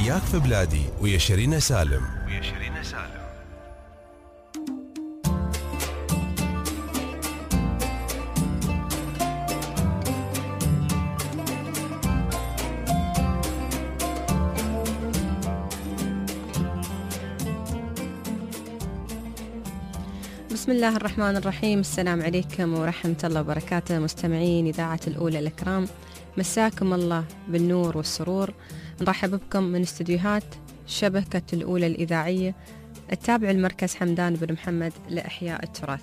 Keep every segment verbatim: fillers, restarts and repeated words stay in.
حياك في بلادي ويا شيرين سالم ويا شيرين سالم. بسم الله الرحمن الرحيم. السلام عليكم ورحمة الله وبركاته مستمعين إذاعة الأولى الأكرام، مساكم الله بالنور والسرور. نرحب بكم من استديوهات شبكة الأولى الإذاعية التابع المركز حمدان بن محمد لإحياء التراث.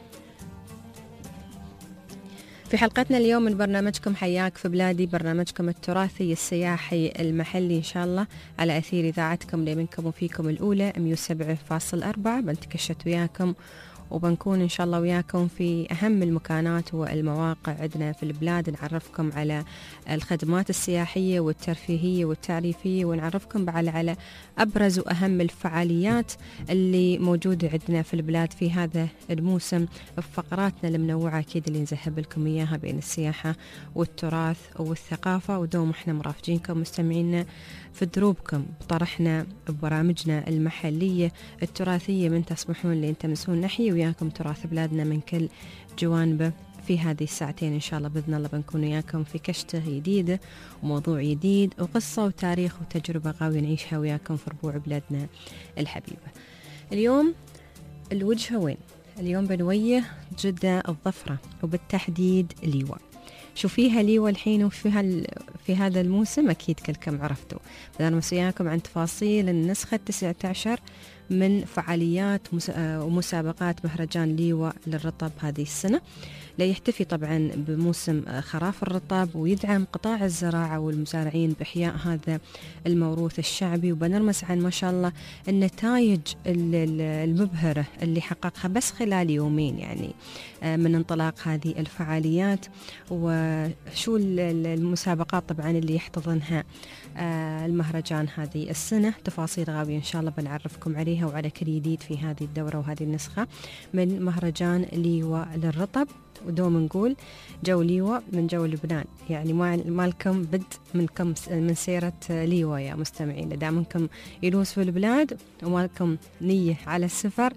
في حلقتنا اليوم من برنامجكم حياك في بلادي، برنامجكم التراثي السياحي المحلي إن شاء الله على أثير إذاعتكم اللي منكم وفيكم الأولى مية وسبعة فاصلة أربعة. بنتكشت وياكم وبنكون إن شاء الله وياكم في أهم المكانات والمواقع عندنا في البلاد، نعرفكم على الخدمات السياحية والترفيهية والتعريفية، ونعرفكم على على أبرز وأهم الفعاليات اللي موجودة عندنا في البلاد في هذا الموسم، بفقراتنا المنوعة أكيد اللي نذهب لكم إياها بين السياحة والتراث والثقافة. ودوم إحنا مرافقينكم مستمعينا في دروبكم بطرحنا ببرامجنا المحلية التراثية، من تسمحون لي أن تمسون نحيي وياكم تراث بلادنا من كل جوانبه. في هذه الساعتين إن شاء الله بإذن الله بنكون وياكم في كشتة جديدة وموضوع جديد وقصة وتاريخ وتجربة غاوية نعيشها وياكم في ربوع بلادنا الحبيبة. اليوم الوجهة وين؟ اليوم بنويه جدة الظفرة، وبالتحديد ليوة. شو فيها ليوة الحين وفيها في هذا الموسم؟ أكيد كلكم عرفتوا. بدنا وياكم عن تفاصيل النسخة التاسعة عشر من فعاليات ومسابقات مهرجان ليوة للرطب هذه السنة، ليحتفي طبعا بموسم خراف الرطب ويدعم قطاع الزراعة والمزارعين بإحياء هذا الموروث الشعبي. وبنرمز عن ما شاء الله النتائج المبهرة اللي حققها بس خلال يومين يعني من انطلاق هذه الفعاليات، وشو المسابقات طبعا اللي يحتضنها المهرجان هذه السنة. تفاصيل غاوية إن شاء الله بنعرفكم عليها وعلى كل جديد في هذه الدورة وهذه النسخة من مهرجان ليوة للرطب. ودوم نقول جو ليوة من جو لبنان، يعني ما لكم بد منكم من سيرة ليوة يا مستمعين، دامنكم يلوس في البلاد وما لكم نية على السفر،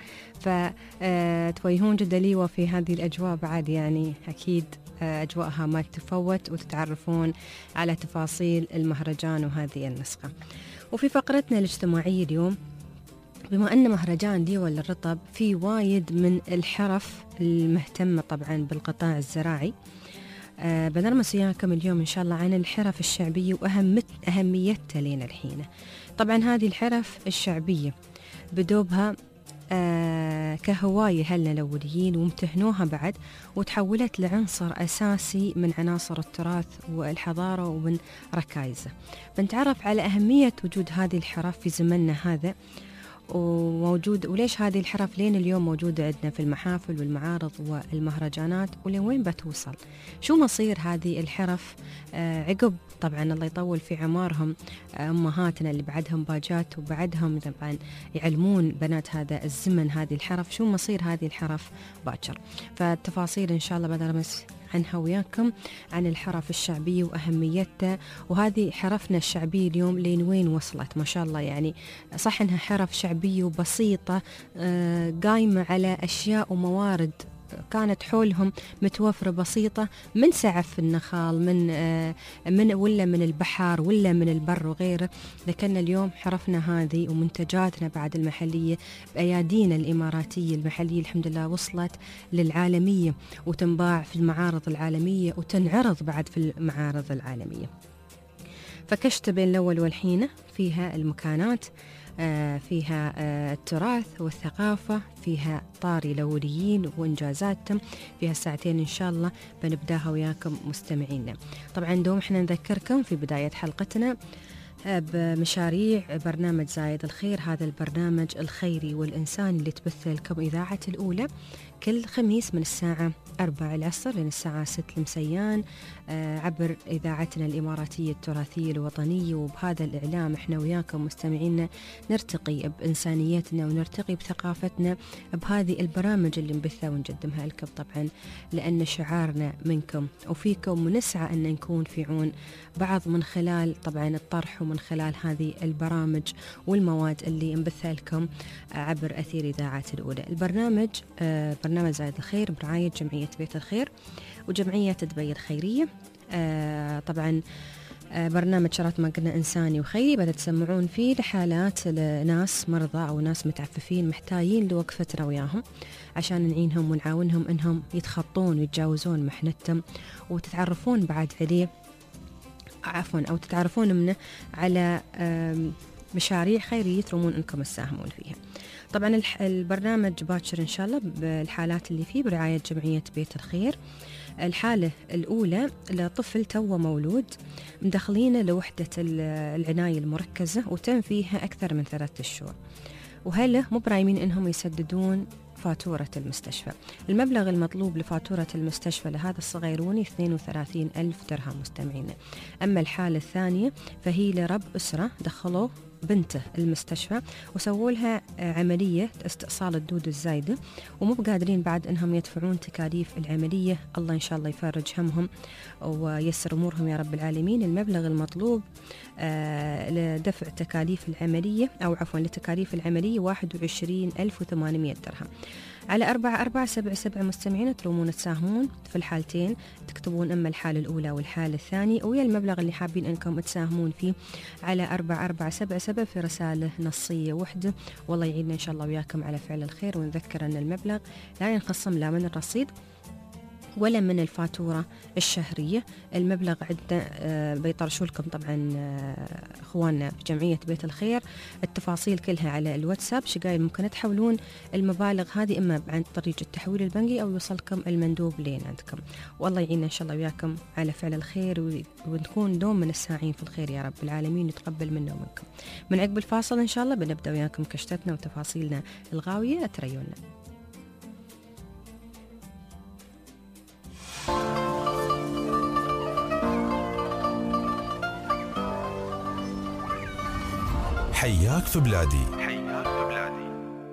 فتويهون جدا ليوة في هذه الأجواء بعد، يعني أكيد أجواءها ما تفوت وتتعرفون على تفاصيل المهرجان وهذه النسخة. وفي فقرتنا الاجتماعية اليوم، بما أن مهرجان ليوة للرطب في وايد من الحرف المهتمة طبعا بالقطاع الزراعي، أه بنرمس وياكم اليوم إن شاء الله عن الحرف الشعبية وأهميتها لنا الحين. طبعا هذه الحرف الشعبية بدوبها آه كهواية هلنا الأوليين وامتهنوها بعد، وتحولت لعنصر أساسي من عناصر التراث والحضارة ومن ركائزه. بنتعرف على أهمية وجود هذه الحرف في زمننا هذا، وموجود وليش هذه الحرف لين اليوم موجودة عندنا في المحافل والمعارض والمهرجانات، ولوين بتوصل، شو مصير هذه الحرف آه عقب طبعا الله يطول في عمارهم آه أمهاتنا اللي بعدهم باجات وبعدهم طبعا يعلمون بنات هذا الزمن هذه الحرف، شو مصير هذه الحرف باكر. فالتفاصيل إن شاء الله بدرمس عنها وياكم عن الحرف الشعبية وأهميتها، وهذه حرفنا الشعبية اليوم لين وين وصلت ما شاء الله. يعني صح إنها حرف شعبية وبسيطة آه قايمة على أشياء وموارد كانت حولهم متوفرة بسيطة، من سعف النخال من آه من ولا من البحر ولا من البر وغيره، لكن اليوم حرفنا هذه ومنتجاتنا بعد المحلية بأيادينا الإماراتية المحلية الحمد لله وصلت للعالمية، وتنباع في المعارض العالمية وتنعرض بعد في المعارض العالمية. فكشت بين الأول والحين فيها المكانات، آه فيها آه التراث والثقافة، فيها طاري الأوليين وإنجازاتهم، فيها ساعتين إن شاء الله بنبداها وياكم مستمعينا. طبعا دوم احنا نذكركم في بداية حلقتنا بمشاريع برنامج زايد الخير، هذا البرنامج الخيري والإنساني اللي تبث لكم إذاعة الأولى كل خميس من الساعة أربعة العصر لين الساعة ست المسيان عبر إذاعتنا الإماراتية التراثية الوطنية. وبهذا الإعلام إحنا وياكم مستمعينا نرتقي بإنسانيتنا ونرتقي بثقافتنا بهذه البرامج اللي نبثها ونقدمها لكم، طبعا لأن شعارنا منكم وفيكم، ونسعى أن نكون في عون بعض من خلال طبعا الطرح من خلال هذه البرامج والمواد اللي نبثها لكم عبر أثير إذاعات الأولى. البرنامج برنامج زايد الخير برعاية جمعية بيت الخير وجمعية دبي الخيرية. طبعا برنامج شرط ما قلنا إنساني وخيري، بدأت تسمعون فيه لحالات ناس مرضى أو ناس متعففين محتاجين لوقفتنا وياهم عشان نعينهم ونعاونهم إنهم يتخطون ويتجاوزون محنتهم، وتتعرفون بعد عليه عفوا أو تتعرفون منه على مشاريع خيرية ترمون إنكم تساهمون فيها. طبعا البرنامج باكر إن شاء الله بالحالات اللي فيه برعاية جمعية بيت الخير. الحالة الأولى لطفل توه مولود مدخلينه لوحدة العناية المركزة وتم فيها أكثر من ثلاثة شهور، وهله مو برايمين إنهم يسددون فاتورة المستشفى. المبلغ المطلوب لفاتورة المستشفى لهذا الصغيروني اثنين وثلاثين ألف درهم مستمعينا. أما الحالة الثانية فهي لرب أسرة دخلوا بنته المستشفى وسووا لها عملية استئصال الدود الزايدة ومو بقادرين بعد أنهم يدفعون تكاليف العملية. الله إن شاء الله يفرج همهم ويسر أمورهم يا رب العالمين. المبلغ المطلوب لدفع تكاليف العملية أو عفوا لتكاليف العملية واحد وعشرين ألف وثمانمائة درهم. على أربعة أربعة سبعة سبعة مستمعين ترومون تساهمون في الحالتين، تكتبون أما الحالة الأولى والحالة الثانية ويا المبلغ اللي حابين أنكم تساهمون فيه على أربعة أربعة سبعة سبعة في رسالة نصية وحدة. والله يعيننا إن شاء الله وياكم على فعل الخير. ونذكر أن المبلغ لا ينخصم لا من الرصيد ولا من الفاتورة الشهرية. المبلغ عندنا بيطرشوا لكم طبعا اخواننا في جمعية بيت الخير التفاصيل كلها على الواتساب. شقايل ممكن تحولون المبالغ هذه اما عن طريق التحويل البنكي او يوصلكم المندوب لين عندكم. والله يعيننا ان شاء الله وياكم على فعل الخير ونكون دوم من الساعين في الخير يا رب العالمين، يتقبل منا ومنكم. من عقب الفاصل ان شاء الله بنبدا وياكم كشتتنا وتفاصيلنا الغاوية. اتريونا حياك في بلادي. حياك في بلادي.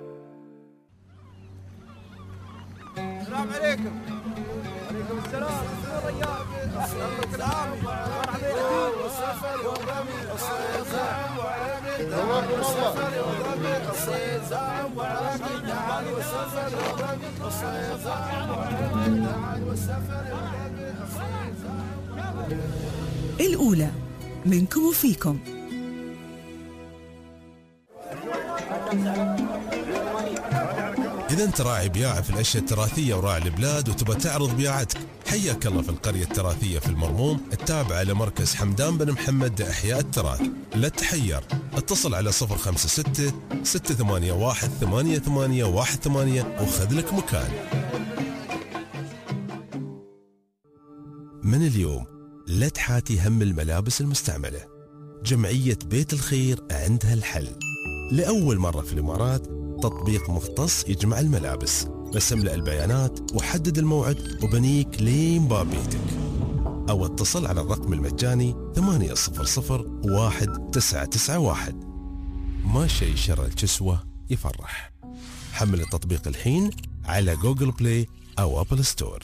السلام عليكم. وعليكم السلام. السلام عليكم. السفر والرمي الصيزام وعربي دعوة السفر والرمي الصيزام وعربي دعوة السفر والرمي الصيزام وعربي دعوة السفر والرمي الصيزام. الأولى منكم وفيكم. إذا أنت راعي بياعة في الأشياء التراثية وراعي البلاد وتبى تعرض بياعتك، حياك الله في القرية التراثية في المرموم التابعة لمركز حمدان بن محمد لإحياء التراث. لا تحير، اتصل على صفر خمسة ستة ستة ثمانية واحد ثمانية ثمانية واحد ثمانية وخذ لك مكان. من اليوم لا تحاتي هم الملابس المستعملة. جمعية بيت الخير عندها الحل. لأول مرة في الإمارات تطبيق مختص يجمع الملابس، بس املأ البيانات وحدد الموعد وبنيك لين باب بيتك، أو اتصل على الرقم المجاني ثمانية صفر صفر واحد تسعة تسعة واحد. ما شيء شر الكسوة يفرح. حمل التطبيق الحين على جوجل بلاي أو أبل ستور.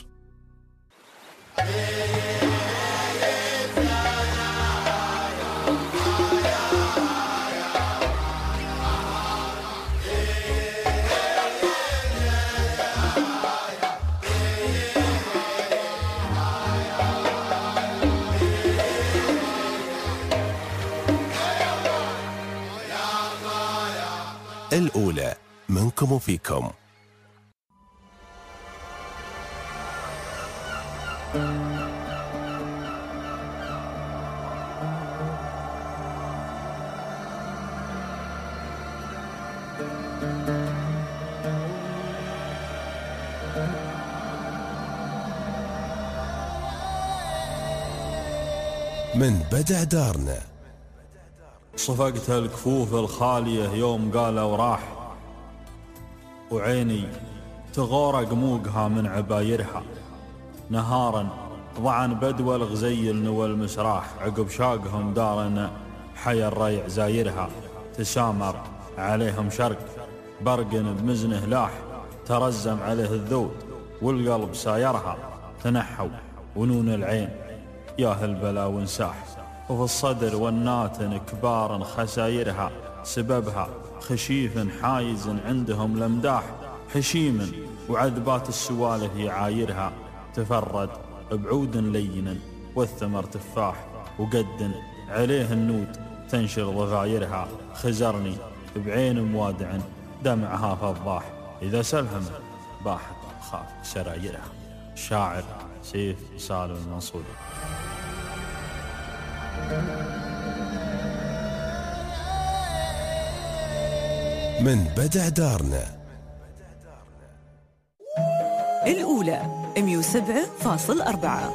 الأولى منكم وفيكم. من بدع دارنا صفقت الكفوف الخالية يوم قالوا راح، وعيني تغورق موقها من عبايرها. نهارا ضعن بدوى الغزيل نوى المسراح، عقب شاقهم دارنا حيا الريع زايرها. تسامر عليهم شرق برقن بمزنه لاح، ترزم عليه الذود والقلب سايرها. تنحوا ونون العين يا هالبلا وانساح، وفي الصدر والناتن كبار خسايرها، سببها خشيف حايز عندهم لمداح، حشيم وعذبات السوالف يعايرها، تفرد بعود لين والثمر تفاح، وقد عليه النود تنشر ضفايرها، خزرني بعين موادع دمعها فضاح، إذا سلهم باحت خاف سرايرها. شاعر سيف سالم المنصوري. من بدع دارنا الأولى مية وسبعة فاصل أربعة.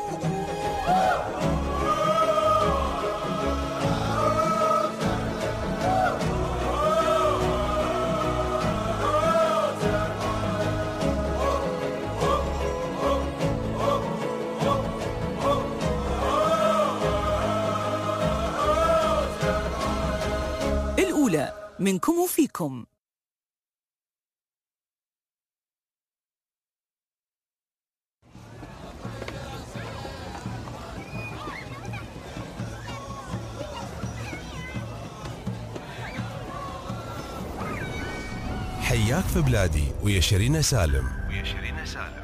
الأولى منكم وفيكم. حياك في بلادي ويا شيرين سالم. ويا شيرين سالم.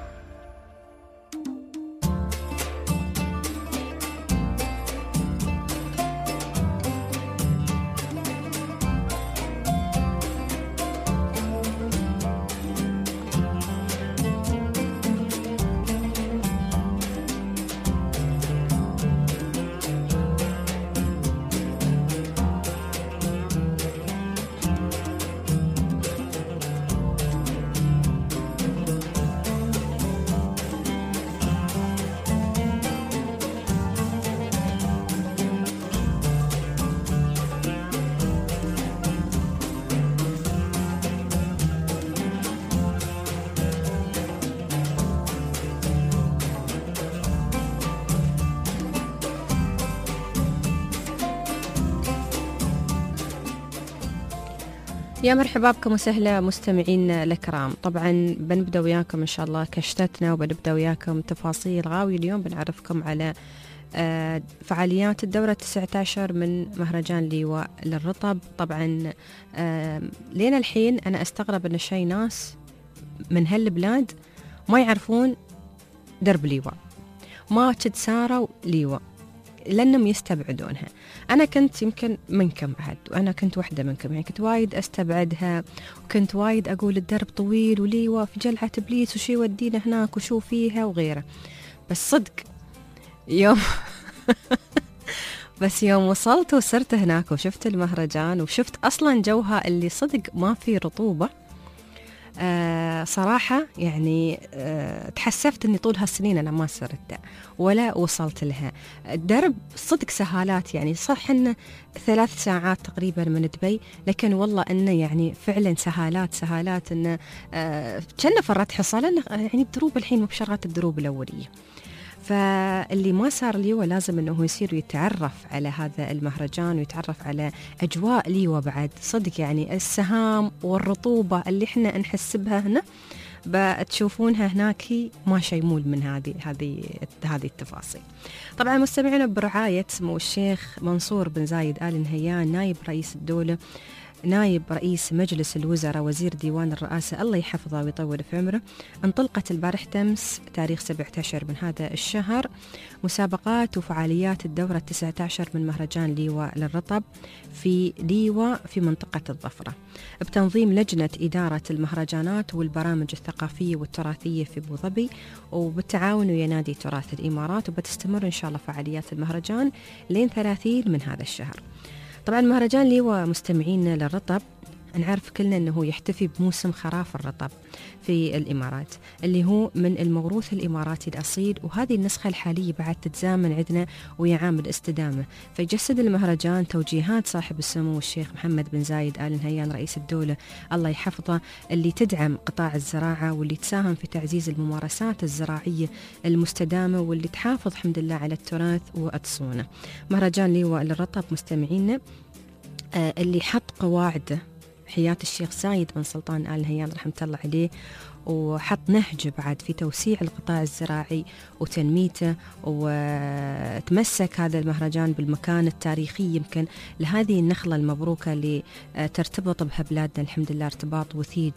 يا مرحبا بكم وسهلا مستمعين الكرام. طبعا بنبدأ وياكم إن شاء الله كشتتنا، وبنبدأ وياكم تفاصيل غاوي. اليوم بنعرفكم على فعاليات الدورة تسعة عشر من مهرجان ليواء للرطب. طبعا لين الحين أنا أستغرب أن شيء ناس من هالبلاد ما يعرفون درب ليواء، ما تتساروا ليواء لأنهم يستبعدونها. أنا كنت يمكن منكم بعد، وأنا كنت واحدة منكم، يعني كنت وايد أستبعدها، وكنت وايد أقول الدرب طويل وليوة في جلعة إبليس وشي ودينا هناك وشو فيها وغيره. بس صدق يوم بس يوم وصلت وصرت هناك وشفت المهرجان وشفت أصلا جوها اللي صدق ما في رطوبة، آه صراحة يعني آه تحسفت أني طول هالسنين أنا ما صرت ولا وصلت لها. الدرب صدق سهالات، يعني صح أنه ثلاث ساعات تقريبا من دبي، لكن والله أنه يعني فعلا سهالات سهالات أنه آه كأنه فرت حصة، لأنه يعني الدروب الحين مبشرات الدروب الأولية. فاللي ما صار ليوة لازم أنه يصير يتعرف على هذا المهرجان ويتعرف على أجواء ليوة بعد. صدق يعني السهام والرطوبة اللي احنا نحس بها هنا بتشوفونها هناك ما شيمول من هذه هذه هذه التفاصيل. طبعا مستمعينا برعاية سمو الشيخ منصور بن زايد آل نهيان نائب رئيس الدولة، نائب رئيس مجلس الوزراء، وزير ديوان الرئاسة الله يحفظه ويطول في عمره، انطلقت البارح تمس تاريخ سبعة عشر من هذا الشهر مسابقات وفعاليات الدورة التسعة عشر من مهرجان ليواء للرطب في ليواء في منطقة الظفرة، بتنظيم لجنة إدارة المهرجانات والبرامج الثقافية والتراثية في أبو ظبي، وبالتعاون ويا نادي تراث الإمارات. وبتستمر إن شاء الله فعاليات المهرجان لين ثلاثين من هذا الشهر. طبعا مهرجان ليواء مستمعين للرطب نعرف كلنا أنه يحتفي بموسم خراف الرطب في الإمارات، اللي هو من الموروث الإماراتي الأصيل، وهذه النسخة الحالية بعد تتزامن عندنا ويا عام الاستدامة. فيجسد المهرجان توجيهات صاحب السمو الشيخ محمد بن زايد آل نهيان رئيس الدولة الله يحفظه، اللي تدعم قطاع الزراعة واللي تساهم في تعزيز الممارسات الزراعية المستدامة واللي تحافظ الحمد لله على التراث وتصونه. مهرجان ليواء للرطب مستمعينا اللي حط قواعده حياة الشيخ زايد بن سلطان آل نهيان رحمة الله عليه، وحط نهج بعد في توسيع القطاع الزراعي وتنميته، وتمسك هذا المهرجان بالمكان التاريخي يمكن لهذه النخلة المبروكة اللي ترتبط بها بلادنا الحمد لله ارتباط وثيج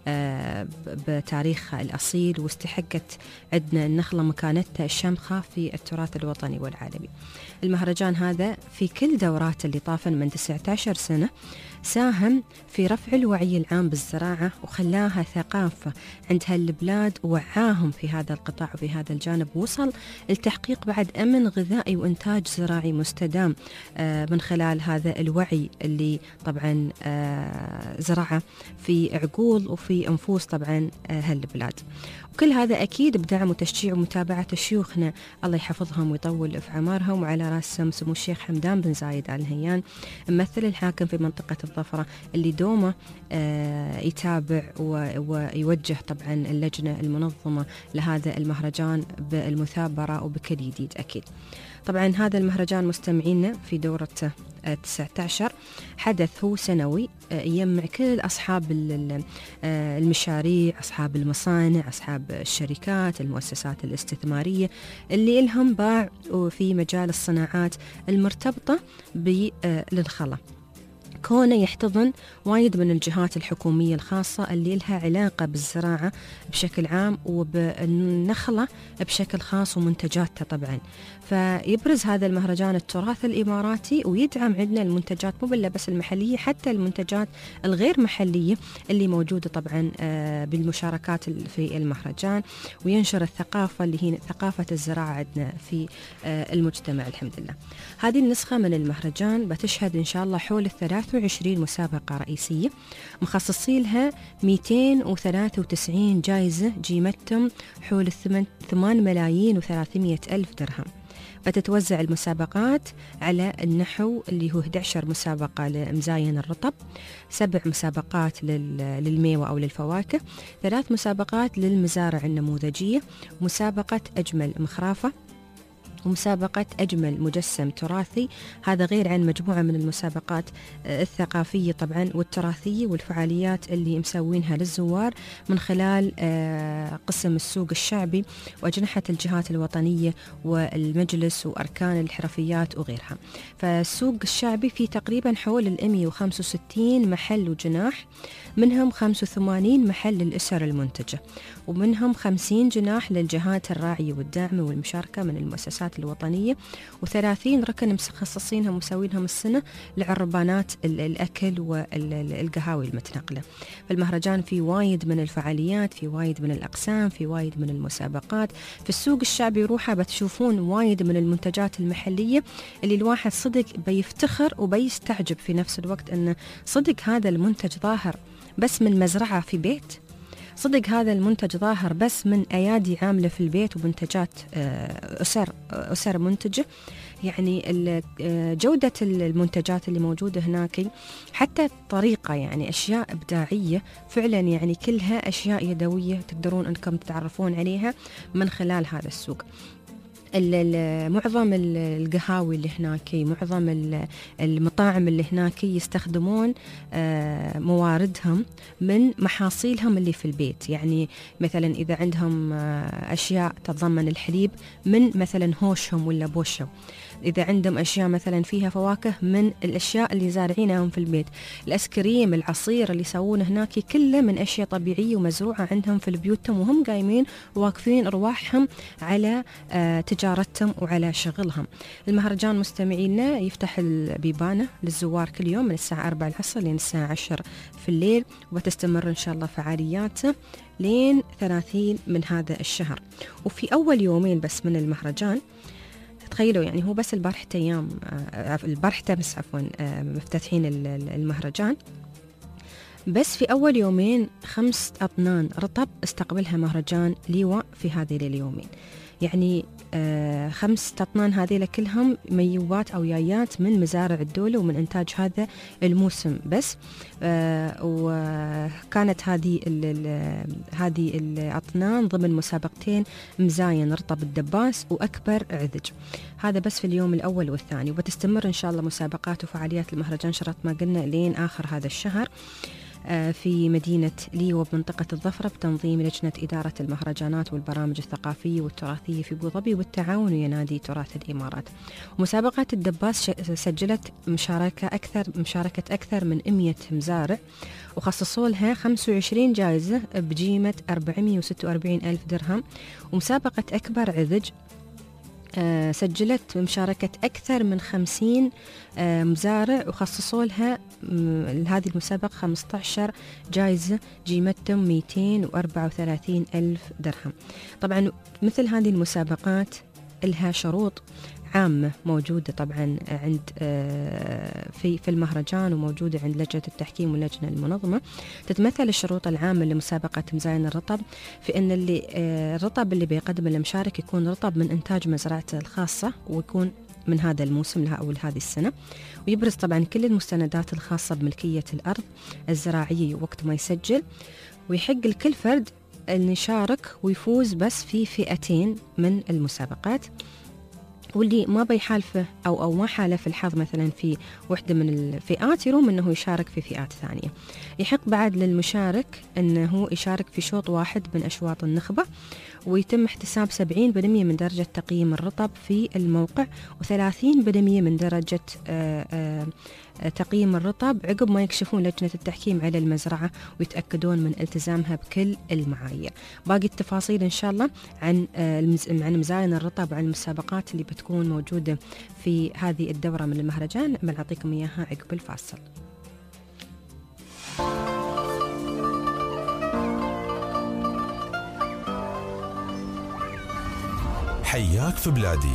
بتاريخها الأصيل، واستحقت عندنا النخلة مكانتها الشامخة في التراث الوطني والعالمي. المهرجان هذا في كل دوراته اللي طافن من تسعة عشر سنة ساهم في رفع الوعي العام بالزراعة وخلاها ثقافة عند هالبلاد، ووعاهم في هذا القطاع وفي هذا الجانب، وصل التحقيق بعد أمن غذائي وإنتاج زراعي مستدام من خلال هذا الوعي اللي طبعا زرعه في عقول وفي أنفوس طبعا هالبلاد. وكل هذا أكيد بدعم وتشجيع ومتابعة شيوخنا الله يحفظهم ويطول في عمرهم، وعلى رأسهم سمو الشيخ حمدان بن زايد آل نهيان ممثل الحاكم في منطقة الظفرة، اللي دومه آه يتابع ويوجه طبعا اللجنة المنظمة لهذا المهرجان بالمثابرة وبكل جديد أكيد. طبعا هذا المهرجان مستمعينا في دورته تسعة عشر حدث هو سنوي يجمع كل أصحاب المشاريع، أصحاب المصانع، أصحاب الشركات، المؤسسات الاستثمارية اللي لهم باع في مجال الصناعات المرتبطة بالخلا، كونه يحتضن وايد من الجهات الحكومية الخاصة اللي لها علاقة بالزراعة بشكل عام وبالنخلة بشكل خاص ومنتجاتها طبعا. فيبرز هذا المهرجان التراث الإماراتي ويدعم عندنا المنتجات مو بس المحلية، حتى المنتجات الغير محلية اللي موجودة طبعا بالمشاركات في المهرجان، وينشر الثقافة اللي هي ثقافة الزراعة عندنا في المجتمع الحمد لله. هذه النسخة من المهرجان بتشهد إن شاء الله حول الثلاث وعشرين مسابقة رئيسية مخصصين لها مئتين وثلاثة وتسعين جائزة قيمتهم حول ثمان ملايين وثلاثمئة ألف درهم. بتتوزع المسابقات على النحو اللي هو أحد عشر مسابقة لمزاين الرطب، سبع مسابقات للميوة أو للفواكه، ثلاث مسابقات للمزارع النموذجية، مسابقة أجمل مخرافة، ومسابقة أجمل مجسم تراثي. هذا غير عن مجموعة من المسابقات الثقافية طبعا والتراثية والفعاليات اللي مسوينها للزوار من خلال قسم السوق الشعبي وأجنحة الجهات الوطنية والمجلس وأركان الحرفيات وغيرها. فالسوق الشعبي فيه تقريبا حول مئة وخمسة وستين محل وجناح، منهم خمسة وثمانين محل للأسر المنتجة، ومنهم خمسين جناح للجهات الراعية والداعمة والمشاركة من المؤسسات الوطنية، وثلاثين ركن مخصصينهم ومسوينهم السنة لعربانات الأكل والقهاوي المتنقلة. فالمهرجان في وايد من الفعاليات، في وايد من الأقسام، في وايد من المسابقات. في السوق الشعبي روحه بتشوفون وايد من المنتجات المحلية اللي الواحد صدق بيفتخر وبيستعجب في نفس الوقت أنه صدق هذا المنتج ظاهر بس من مزرعة في بيت، صدق هذا المنتج ظاهر بس من أيادي عاملة في البيت ومنتجات أسر أسر منتجة. يعني جودة المنتجات اللي موجودة هناك، حتى الطريقة يعني أشياء إبداعية فعلا، يعني كلها أشياء يدوية تقدرون أنكم تتعرفون عليها من خلال هذا السوق. معظم القهاوي اللي هناك، معظم المطاعم اللي هناك يستخدمون مواردهم من محاصيلهم اللي في البيت. يعني مثلا إذا عندهم أشياء تتضمن الحليب من مثلا هوشهم ولا بوشهم، إذا عندهم أشياء مثلا فيها فواكه من الأشياء اللي زارعينهم في البيت، الأسكريم، العصير اللي يسوونه هناك كله من أشياء طبيعية ومزروعة عندهم في بيوتهم، وهم قايمين واقفين رواحهم على تجارتهم وعلى شغلهم. المهرجان مستمعينا يفتح البيبانة للزوار كل يوم من الساعة أربعة العصر لين الساعة عشر في الليل، وتستمر إن شاء الله فعالياته لين ثلاثين من هذا الشهر. وفي أول يومين بس من المهرجان تخيلوا، يعني هو بس البارحة أيام البارحة بس عفوا مفتتحين المهرجان، بس في أول يومين خمس أطنان رطب استقبلها مهرجان ليوا في هذه اليومين. يعني آه خمس أطنان هذه كلهم ميوات أو يايات من مزارع الدولة ومن إنتاج هذا الموسم بس. آه وكانت هذه هذه الأطنان ضمن مسابقتين مزاين رطب الدباس وأكبر عذج. هذا بس في اليوم الأول والثاني، وبتستمر إن شاء الله مسابقات وفعاليات المهرجان شرط ما قلنا لين آخر هذا الشهر. في مدينة ليو وبمنطقة الظفرة بتنظيم لجنة إدارة المهرجانات والبرامج الثقافية والتراثية في أبو ظبي بالتعاون ويا نادي تراث الإمارات. مسابقات الدباس سجلت مشاركة أكثر مشاركة أكثر من مئة مزارع وخصصوا لها خمسة وعشرين جائزة بقيمة أربعمئة وستة وأربعين ألف درهم. ومسابقة أكبر عذج آه سجلت مشاركة أكثر من خمسين آه مزارع وخصصوا لها هذه المسابقة خمسة عشر جائزة قيمتهم مئتين وأربعة وثلاثين ألف درهم. طبعا مثل هذه المسابقات لها شروط عامة موجودة طبعا عند في في المهرجان وموجودة عند لجنة التحكيم واللجنة المنظمة. تتمثل الشروط العامة لمسابقة مزاين الرطب في أن اللي الرطب اللي بيقدم المشارك يكون رطب من إنتاج مزرعته الخاصة ويكون من هذا الموسم لها أو هذه السنة، ويبرز طبعا كل المستندات الخاصة بملكية الأرض الزراعية وقت ما يسجل، ويحق لكل فرد أن يشارك ويفوز بس في فئتين من المسابقات، واللي ما بيحالفه أو أو ما حالف الحظ مثلا في واحدة من الفئات يروم أنه يشارك في فئات ثانية. يحق بعد للمشارك أنه يشارك في شوط واحد من أشواط النخبة، ويتم احتساب سبعين بالمئة من درجة تقييم الرطب في الموقع وثلاثين بالمئة من درجة آآ آآ تقييم الرطب عقب ما يكشفون لجنة التحكيم على المزرعة ويتأكدون من التزامها بكل المعايير. باقي التفاصيل إن شاء الله عن عن مزاين الرطب وعن المسابقات اللي بتكون موجودة في هذه الدورة من المهرجان بنعطيكم إياها عقب الفاصل. حياك في بلادي.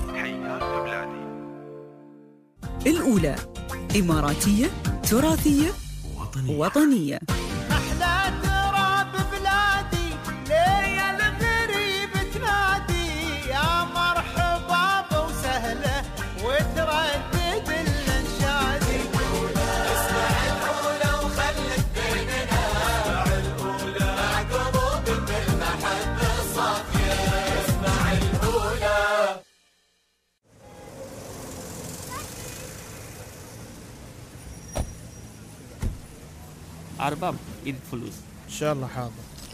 الأولى إماراتية تراثية وطنية, وطنية. أحلى تراب بلادي ليا الغريب تنادي يا مرحبا وسهلة وتردد الانشادي. اسمع الأولى وخلت بيننا اسمع الأولى مع قلوب بالمحبة الصافية. اسمع الأولى. أرباب إيد فلوس إن شاء الله حاضر.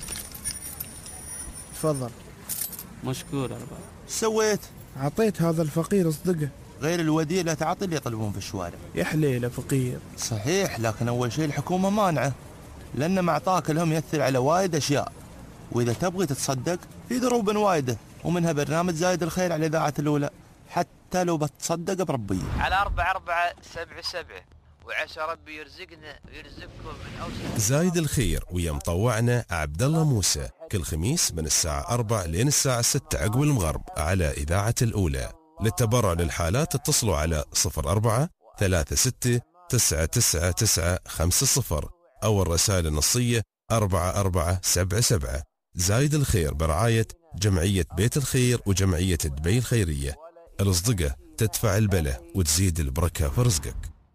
تفضل. مشكور أرباب. سويت؟ عطيت هذا الفقير اصدقه. غير الوديع لا تعطي اللي يطلبون في الشوارع. يا حليله فقير. صحيح، لكن أول شيء الحكومة مانعة، لأن مع طاق لهم يأثر على وايد أشياء، وإذا تبغي تتصدق في دروب وايدة، ومنها برنامج زايد الخير على إذاعة الأولى، حتى لو بتصدق بربية. على أربعة أربعة سبعة سبعة وعسى ربي يرزقنا ويرزقكم من أوسع. زايد الخير ويا مطوعنا عبد الله موسى كل خميس من الساعة أربعة لين الساعة ستة عقب المغرب على إذاعة الأولى. للتبرع للحالات اتصلوا على صفر أربعة ثلاثة ستة تسعة تسعة تسعة خمسة صفر أو الرسائل النصية أربعة أربعة سبعة سبعة. زايد الخير برعاية جمعية بيت الخير وجمعية دبي الخيرية. الأصدقة تدفع البلة وتزيد البركة في رزقك.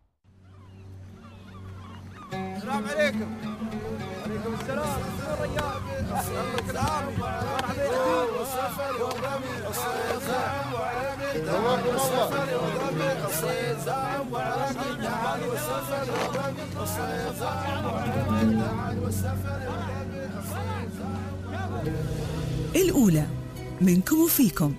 السلام عليكم. وعليكم السلام. السلام عليكم. السفر والرمي الصيزام وعرمي دعوة السفر والرمي الصيزام وعرمي دعوة السفر والرمي الصيزام وعرمي دعوة السفر والرمي الصيزام. الأولى منكم وفيكم.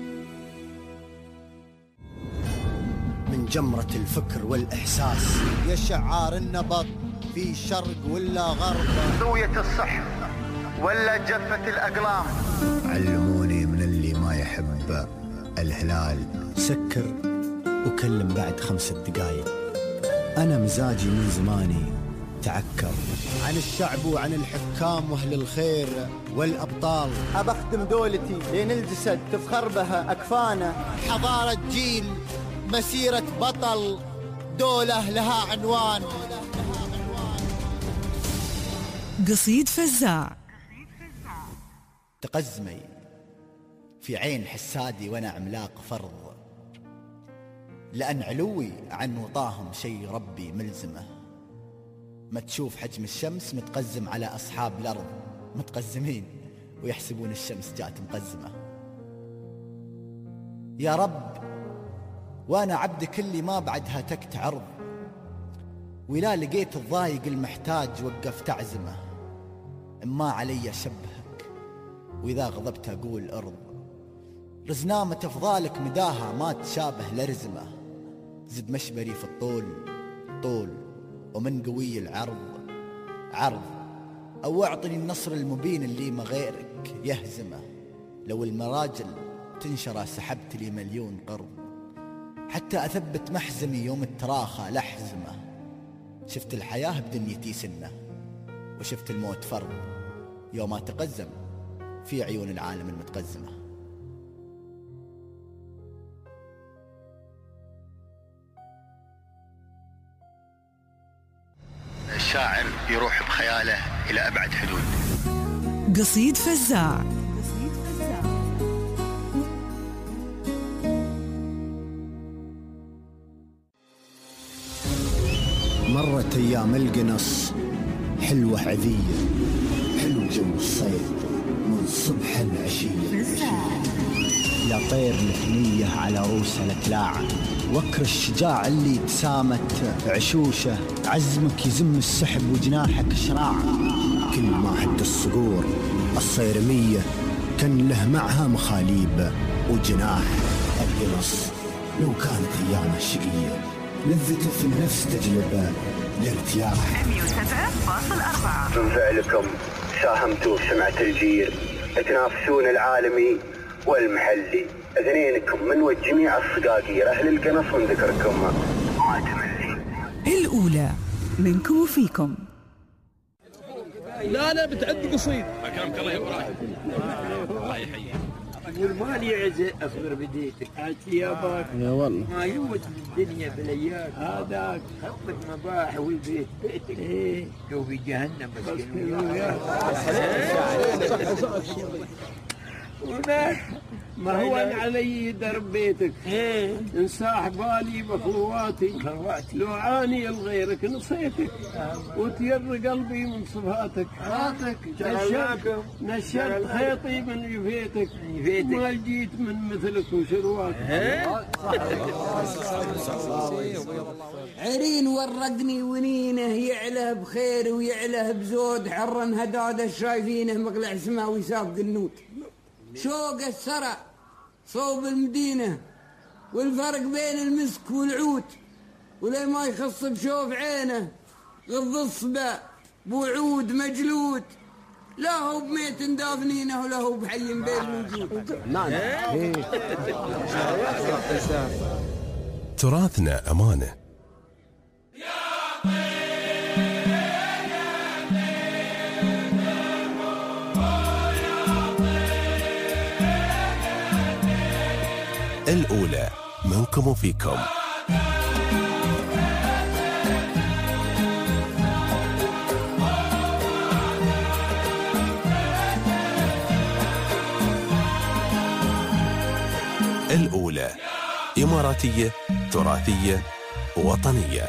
من جمرة الفكر والإحساس يا شعار النبض في شرق ولا غرب، زوية الصح ولا جفة الأقلام. علموني من اللي ما يحب الهلال سكر وكلم بعد خمسة دقايق. أنا مزاجي من زماني تعكر عن الشعب وعن الحكام وأهل الخير والأبطال. أبخدم دولتي لين الجسد تفخر بها أكفانه. حضارة جيل مسيرة بطل دولة لها عنوان. قصيد فزاع. تقزمي في عين حسادي وانا عملاق فرض، لأن علوي عن وطاهم شي ربي ملزمه. ما تشوف حجم الشمس متقزم على أصحاب الأرض متقزمين ويحسبون الشمس جات مقزمة. يا رب وانا عبدك اللي ما بعدها تكت عرض، وإذا لقيت الضايق المحتاج وقفت أعزمه، إما علي أشبهك وإذا غضبت أقول أرض. رزنامة أفضالك مداها ما تشابه لرزمه، زد مشبري في الطول طول ومن قوي العرض عرض، أو أعطني النصر المبين اللي ما غيرك يهزمه. لو المراجل تنشر سحبت لي مليون قرض، حتى أثبت محزمي يوم التراخى لحزمه. شفت الحياة بدنيتي سنة، وشفت الموت فرض يوم أتقزم في عيون العالم المتقزمة. الشاعر يروح بخياله إلى أبعد حدود. قصيد فزاع. مرت أيام القنص حلوة عذية، حلو جو الصيد من صبح العشية. يا طير الثنية على روسها الكلاعة، وكر الشجاع اللي تسامت عشوشه، عزمك يزم السحب وجناحك شراعة. كل ما هد الصقور الصيرمية كان له معها مخاليب وجناح. القنص لو كانت أيامه شقية لذته في النفس تجلب الارتياح. مية وسبعة فاصل أربعة. من فعلكم ساهمتوا في سمعة الجيل، تنافسون العالمي والمحلي. اثنينكم من وجميع الصقاقير أهل القنص من ذكركم ما تملي. الأولى منكم وفيكم. لا لا بتعد قصيد. أكرمك الله يا إبراهيم. الله يحييك. والمال يعزي أصبر بديتك عاتي يا باك يا والله ما يموت بالدنيا بالايام. هذاك خطك مباح والبيت بيتك ايه لو في جهنم بس ما هو أن علي درب بيتك انساح بالي بخلواتي لو عاني لغيرك نصيتك وتير قلبي من صفاتك نشرت نشرت خيطي من يفيتك ما جيت من مثلك وشرواتك. عرين ورقني ونينه يعله بخير ويعله بزود، حرا هداده شايفينه مقلع سماوي ساق النوت. شوق السرع صوب المدينة والفرق بين المسك والعود، ولا ما يخص بشوف عينه غض الصبا بوعود مجلود. لا هو بميت دافنينه ولا هو بحي بين الوجود. تراثنا أمانة. الأولى منكم وفيكم. الأولى إماراتية تراثية وطنية.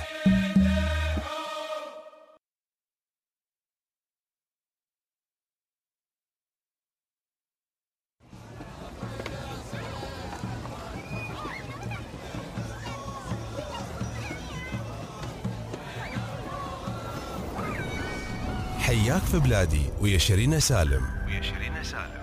حياك في بلادي ويا شيرين سالم. ويا شيرين سالم.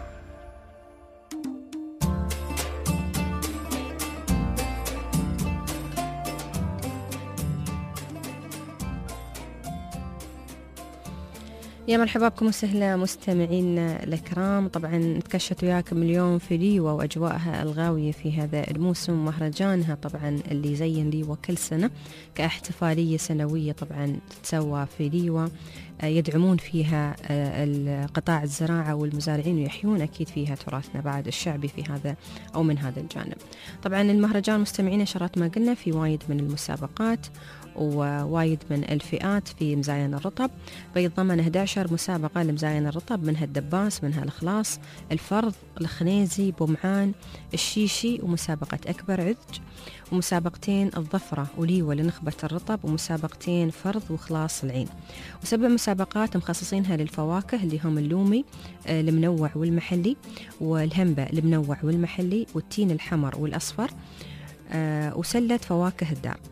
يا مرحبا بكم وسهلا مستمعينا الكرام. طبعا نتكشف وياكم اليوم في ليوة واجواءها الغاويه في هذا الموسم، مهرجانها طبعا اللي زين ليوة كل سنه كاحتفاليه سنويه طبعا تتسوى في ليوة، يدعمون فيها القطاع الزراعه والمزارعين ويحيون اكيد فيها تراثنا بعد الشعبي في هذا او من هذا الجانب. طبعا المهرجان مستمعينا شرط ما قلنا في وايد من المسابقات ووايد من الفئات في مزاين الرطب، بيتضمن أحد عشر مسابقة لمزاين الرطب، منها الدباس، منها الخلاص، الفرض، الخنيزي، بومعان، الشيشي، ومسابقة أكبر عذج، ومسابقتين الظفرة وليوة لنخبة الرطب، ومسابقتين فرض وخلاص العين، وسبع مسابقات مخصصينها للفواكه اللي هم اللومي المنوع والمحلي، والهنبة المنوع والمحلي، والتين الحمر والأصفر، وسلة فواكه الدار.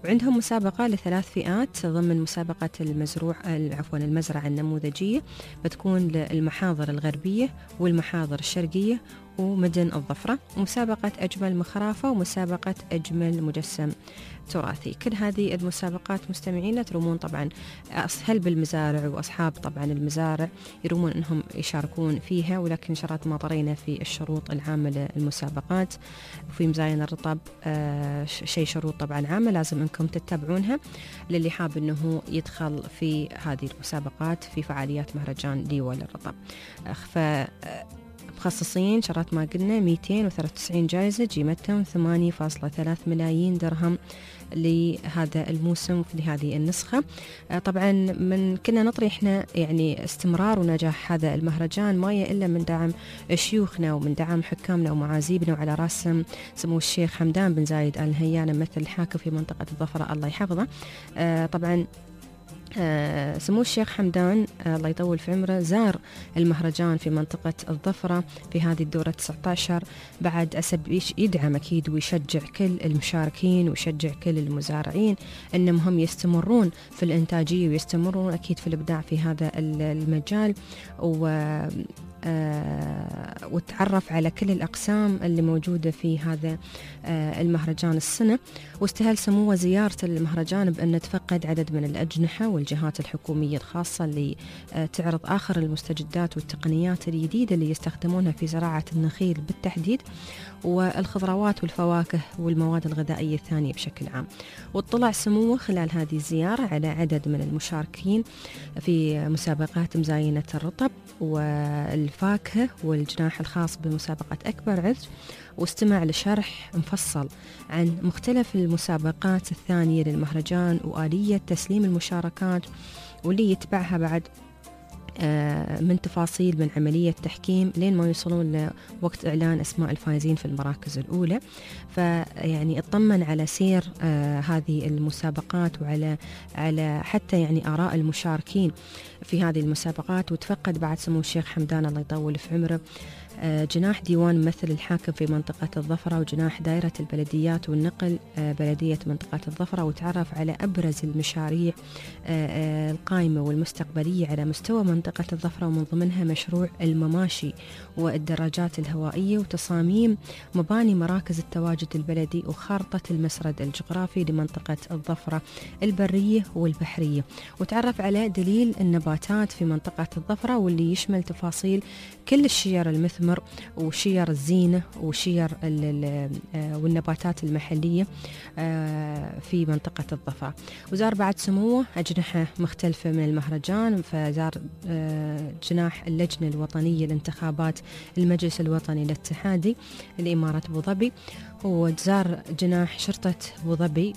وعندهم مسابقة لثلاث فئات ضمن مسابقة المزروع عفوا المزرعة النموذجية، بتكون للمحاضر الغربية والمحاضر الشرقية ومدن الظفرة، ومسابقة أجمل مخرافة ومسابقة أجمل مجسم تراثي. كل هذه المسابقات مستمعين ترومون طبعا هل بالمزارع وأصحاب طبعا المزارع يرومون أنهم يشاركون فيها، ولكن شرط ما طرينا في الشروط العامة للمسابقات وفي مزاين الرطب آه شيء شروط طبعا عامة لازم أنكم تتبعونها للي حاب أنه يدخل في هذه المسابقات في فعاليات مهرجان ليوة للرطب. ف مخصصين شرط ما قلنا مئتين وثلاثة وتسعين جائزة قيمتهم ثمانية فاصلة ثلاثة ملايين درهم لهذا الموسم في هذه النسخة. طبعا من كنا نطري احنا يعني استمرار ونجاح هذا المهرجان ما إلا من دعم شيوخنا ومن دعم حكامنا ومعازيبنا، وعلى راسهم سمو الشيخ حمدان بن زايد آل نهيان ممثل الحاكم في منطقة الظفرة الله يحفظه. طبعا آه سمو الشيخ حمدان آه الله يطول في عمره زار المهرجان في منطقة الظفرة في هذه الدورة تسعة عشر بعد أسب يدعم أكيد ويشجع كل المشاركين ويشجع كل المزارعين أنهم هم يستمرون في الإنتاجية ويستمرون أكيد في الإبداع في هذا المجال، و آه وتعرف على كل الأقسام اللي موجودة في هذا آه المهرجان السنة. واستهل سموه زيارة المهرجان بأن تفقد عدد من الأجنحة والجهات الحكومية الخاصة اللي آه تعرض آخر المستجدات والتقنيات الجديدة اللي يستخدمونها في زراعة النخيل بالتحديد والخضروات والفواكه والمواد الغذائية الثانية بشكل عام. واطلع سموه خلال هذه الزيارة على عدد من المشاركين في مسابقات مزاينة الرطب والفاكهة والجناح الخاص بمسابقة أكبر عز، واستمع لشرح مفصل عن مختلف المسابقات الثانية للمهرجان وآلية تسليم المشاركات واللي يتبعها بعد من تفاصيل من عملية تحكيم لين ما يوصلون لوقت إعلان أسماء الفائزين في المراكز الأولى. فيعني اطمن على سير آه هذه المسابقات وعلى على حتى يعني آراء المشاركين في هذه المسابقات. وتفقد بعد سمو الشيخ حمدان الله يطول في عمره جناح ديوان ممثل الحاكم في منطقة الظفرة وجناح دائرة البلديات والنقل بلدية منطقة الظفرة، وتعرف على أبرز المشاريع القائمة والمستقبلية على مستوى منطقة الظفرة، ومن ضمنها مشروع المماشي والدراجات الهوائية وتصاميم مباني مراكز التواجد البلدي وخارطة المسرد الجغرافي لمنطقة الظفرة البرية والبحرية. وتعرف على دليل النباتات في منطقة الظفرة واللي يشمل تفاصيل كل الشجر المثمر وشجر الزينة وشجر والنباتات المحلية في منطقة الظفرة. وزار بعد سموه أجنحة مختلفة من المهرجان، فزار جناح اللجنة الوطنية لانتخابات المجلس الوطني الاتحادي الإمارات أبو ظبي، وزار جناح شرطة أبو ظبي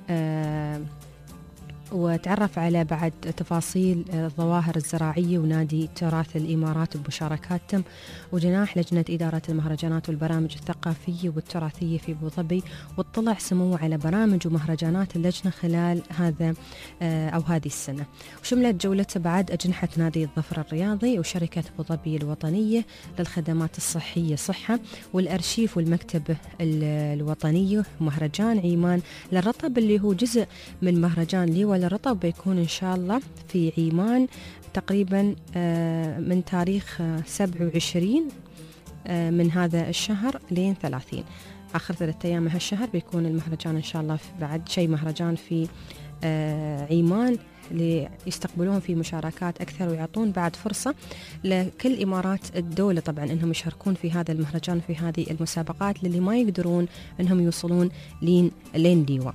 وتعرف على بعد تفاصيل الظواهر الزراعية ونادي تراث الإمارات بمشاركات تم، وجناح لجنة إدارة المهرجانات والبرامج الثقافية والتراثية في أبو ظبي. واطلع سموه على برامج ومهرجانات اللجنة خلال هذا أو هذه السنة، وشملت جولته بعد أجنحة نادي الظفر الرياضي وشركة أبو ظبي الوطنية للخدمات الصحية صحة والأرشيف والمكتبة الوطنية. مهرجان عيمان للرطب اللي هو جزء من مهرجان ليوة للرطب بيكون إن شاء الله في عيمان تقريبا من تاريخ سبعة وعشرين من هذا الشهر لين ثلاثين، آخر ثلاثة أيام من هالشهر بيكون المهرجان إن شاء الله بعد شيء مهرجان في عيمان ليستقبلون في مشاركات أكثر ويعطون بعد فرصة لكل إمارات الدولة طبعا أنهم يشاركون في هذا المهرجان في هذه المسابقات للي ما يقدرون أنهم يوصلون لين لين ليوة.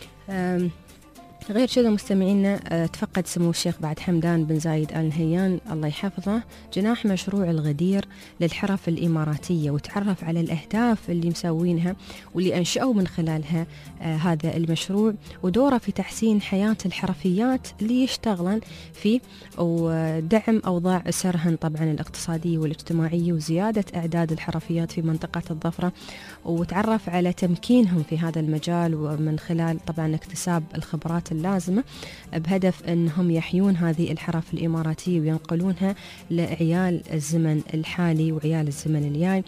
غير كذا مستمعينا تفقد سمو الشيخ بعد حمدان بن زايد آل نهيان الله يحفظه جناح مشروع الغدير للحرف الإماراتية، وتعرف على الأهداف اللي مسوينها واللي أنشأوا من خلالها آه هذا المشروع ودوره في تحسين حياة الحرفيات اللي يشتغلن فيه ودعم أوضاع أسرهن طبعا الاقتصادية والاجتماعية وزيادة أعداد الحرفيات في منطقة الظفرة، وتعرف على تمكينهم في هذا المجال ومن خلال طبعا اكتساب الخبرات الإجراءات اللازمة بهدف أنهم يحيون هذه الحرف الإماراتية وينقلونها لعيال الزمن الحالي وعيال الزمن الجاي،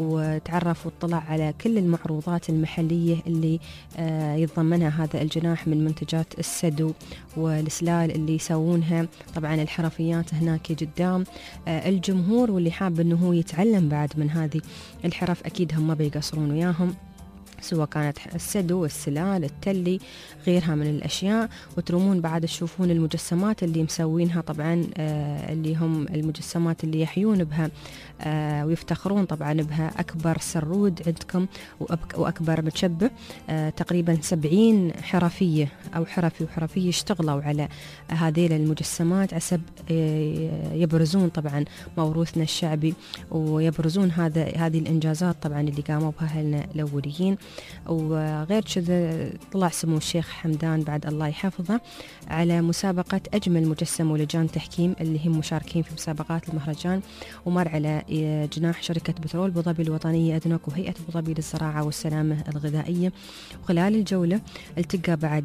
وتعرف واطلع على كل المعروضات المحلية اللي يتضمنها هذا الجناح من منتجات السدو والسلال اللي يسوونها. طبعا الحرفيات هناك قدام الجمهور، واللي حاب أنه هو يتعلم بعد من هذه الحرف أكيد هم ما بيقصرون وياهم، سواء كانت السدو، السلال، التلي، غيرها من الأشياء. وترومون بعد تشوفون المجسمات اللي مسوينها، طبعا آه اللي هم المجسمات اللي يحيون بها آه ويفتخرون طبعا بها. أكبر سرود عندكم وأكبر متشبه آه تقريبا سبعين حرفية أو حرفي وحرفية اشتغلوا على هذيل المجسمات عسب آه يبرزون طبعا موروثنا الشعبي، ويبرزون هذا هذه الإنجازات طبعا اللي قاموا بها أهلنا الأوليين. وغير كذا طلع سمو الشيخ حمدان بعد الله يحفظه على مسابقة أجمل مجسم ولجان تحكيم اللي هم مشاركين في مسابقات المهرجان، ومر على جناح شركة بترول أبو ظبي الوطنية أدنوك وهيئة أبو ظبي للزراعة والسلامة الغذائية. وخلال الجولة التقى بعد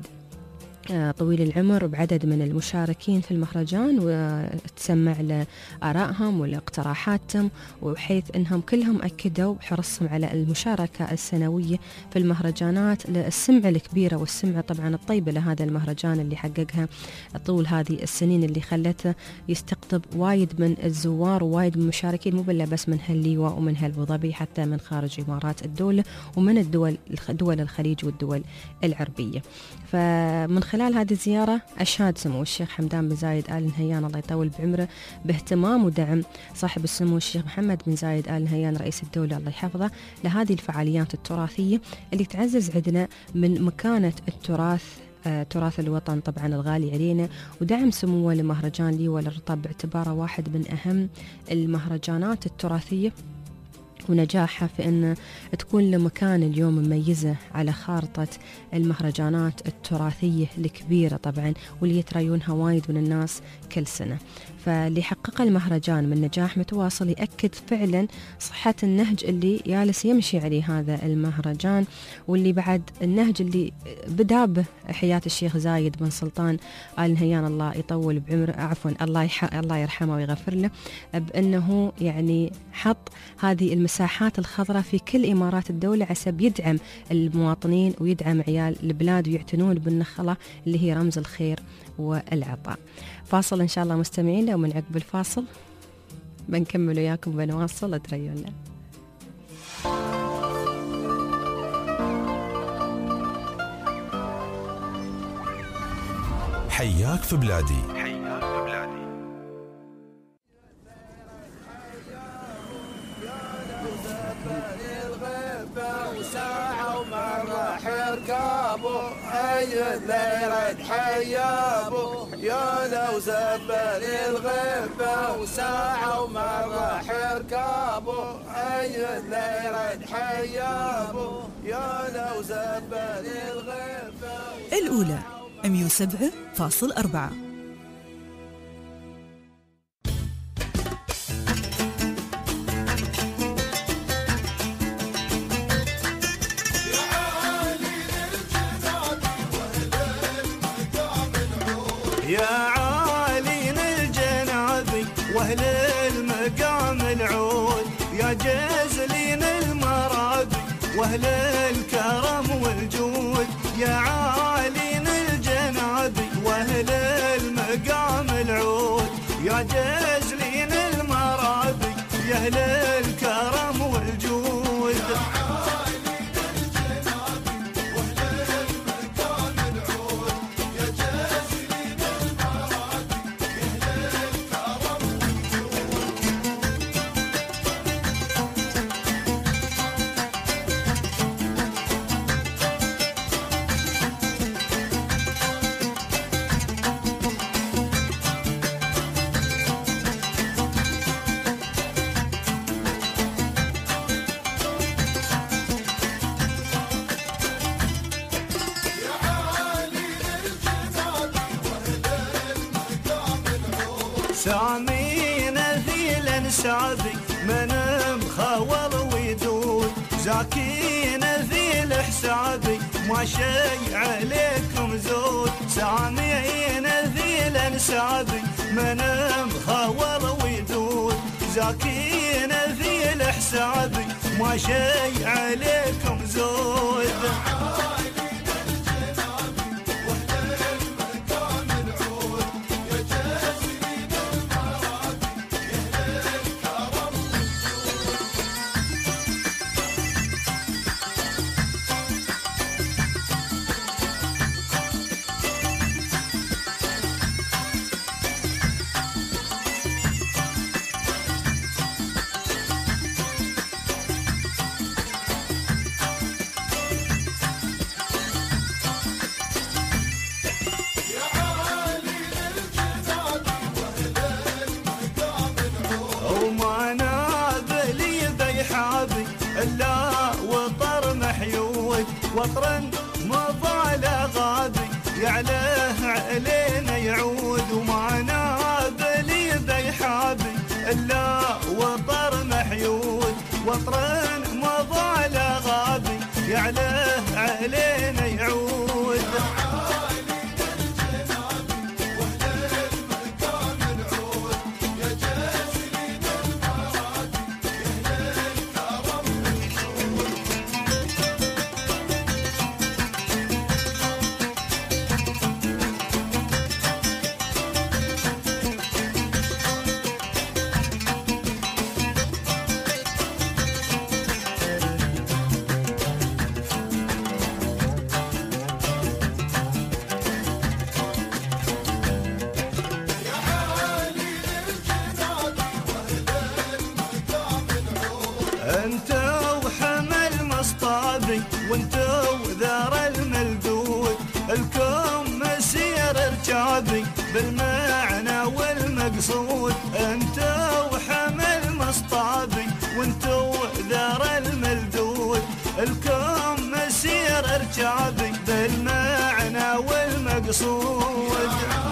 طويل العمر بعدد من المشاركين في المهرجان وتسمع لآرائهم ولاقتراحاتهم، وحيث أنهم كلهم أكدوا حرصهم على المشاركة السنوية في المهرجانات للسمعة الكبيرة والسمعة طبعا الطيبة لهذا المهرجان اللي حققها طول هذه السنين، اللي خلته يستقطب وايد من الزوار ووايد من المشاركين، مو بلا بس من هالليواء ومن هالأبو ظبي، حتى من خارج إمارات الدولة ومن الدول دول الخليج والدول العربية. فمن خلال هذه الزيارة أشاد سمو الشيخ حمدان بن زايد آل نهيان الله يطول بعمره باهتمام ودعم صاحب السمو الشيخ محمد بن زايد آل نهيان رئيس الدولة الله يحفظه لهذه الفعاليات التراثية اللي تعزز عندنا من مكانة التراث آه، تراث الوطن طبعا الغالي علينا، ودعم سموه لمهرجان ليوا للرطب باعتباره واحد من أهم المهرجانات التراثية، ونجاحها في أن تكون له مكان اليوم مميزة على خارطة المهرجانات التراثية الكبيرة طبعا واللي يتريونها وايد من الناس كل سنة. فاللي حقق المهرجان من نجاح متواصل يأكد فعلا صحة النهج اللي جالس يمشي عليه هذا المهرجان، واللي بعد النهج اللي بدأ به حياة الشيخ زايد بن سلطان آل نهيان الله يطول بعمره، عفوا الله يح... الله يرحمه ويغفر له، بأنه يعني حط هذه المساحات الخضراء في كل إمارات الدولة عسب يدعم المواطنين ويدعم عيال البلاد ويعتنون بالنخلة اللي هي رمز الخير والعطاء. فاصل إن شاء الله مستمعين، ومن عقب الفاصل بنكمل وياكم بنواصل تريونا. حياك في بلادي. حياك في بلادي. وساعة ومرة حركابو أي الليل حيابو يا لو زبل الغيبة وساعة ومرة حركابو أي الليل حيابو يا لو زبل الغيبة. الأولى مية وسبعة فاصل أربعة. يا عالين الجناب واهل المقام العود يا جازلين المراد واهل الكرم والجود يا عالين الجناب واهل المقام العود يا جازلين المراد يا اهل الكرم والجود سامين ذي الانسابي من مخاول ويدود زاكين ذي الحساب الحسابي ما شي عليكم زود سامعين ذي الانسابي من مخاور ويدود زاكين ذي الحسابي ما شي عليكم زود إلا وطر محيود وطر مضى لغابي يعلاه علينا يعود وما نابلي بيحابي إلا وطر محيود وطر مضى لغابي يعلاه علينا يعود انتو حمل مصطابي وانتو ذار الملدود الكم مسير رجابي بالمعنى والمقصود انتو حمل مصطابي وانتو ذار الملدود الكم مسير رجابي بالمعنى والمقصود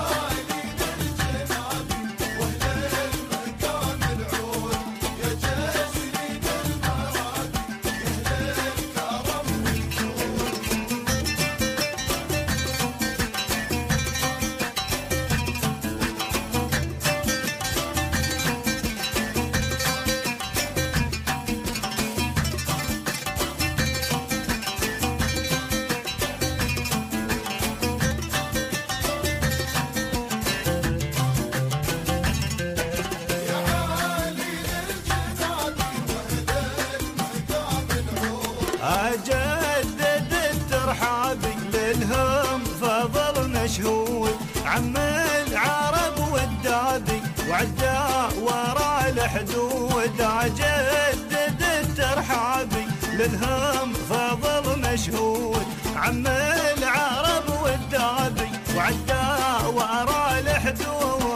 أجدد الترحابي للهم فضل مشهود عم العرب والدابي وعدا ورا الحدود أجدد الترحابي للهم فضل مشهود عم العرب والدابي وعدا ورا الحدود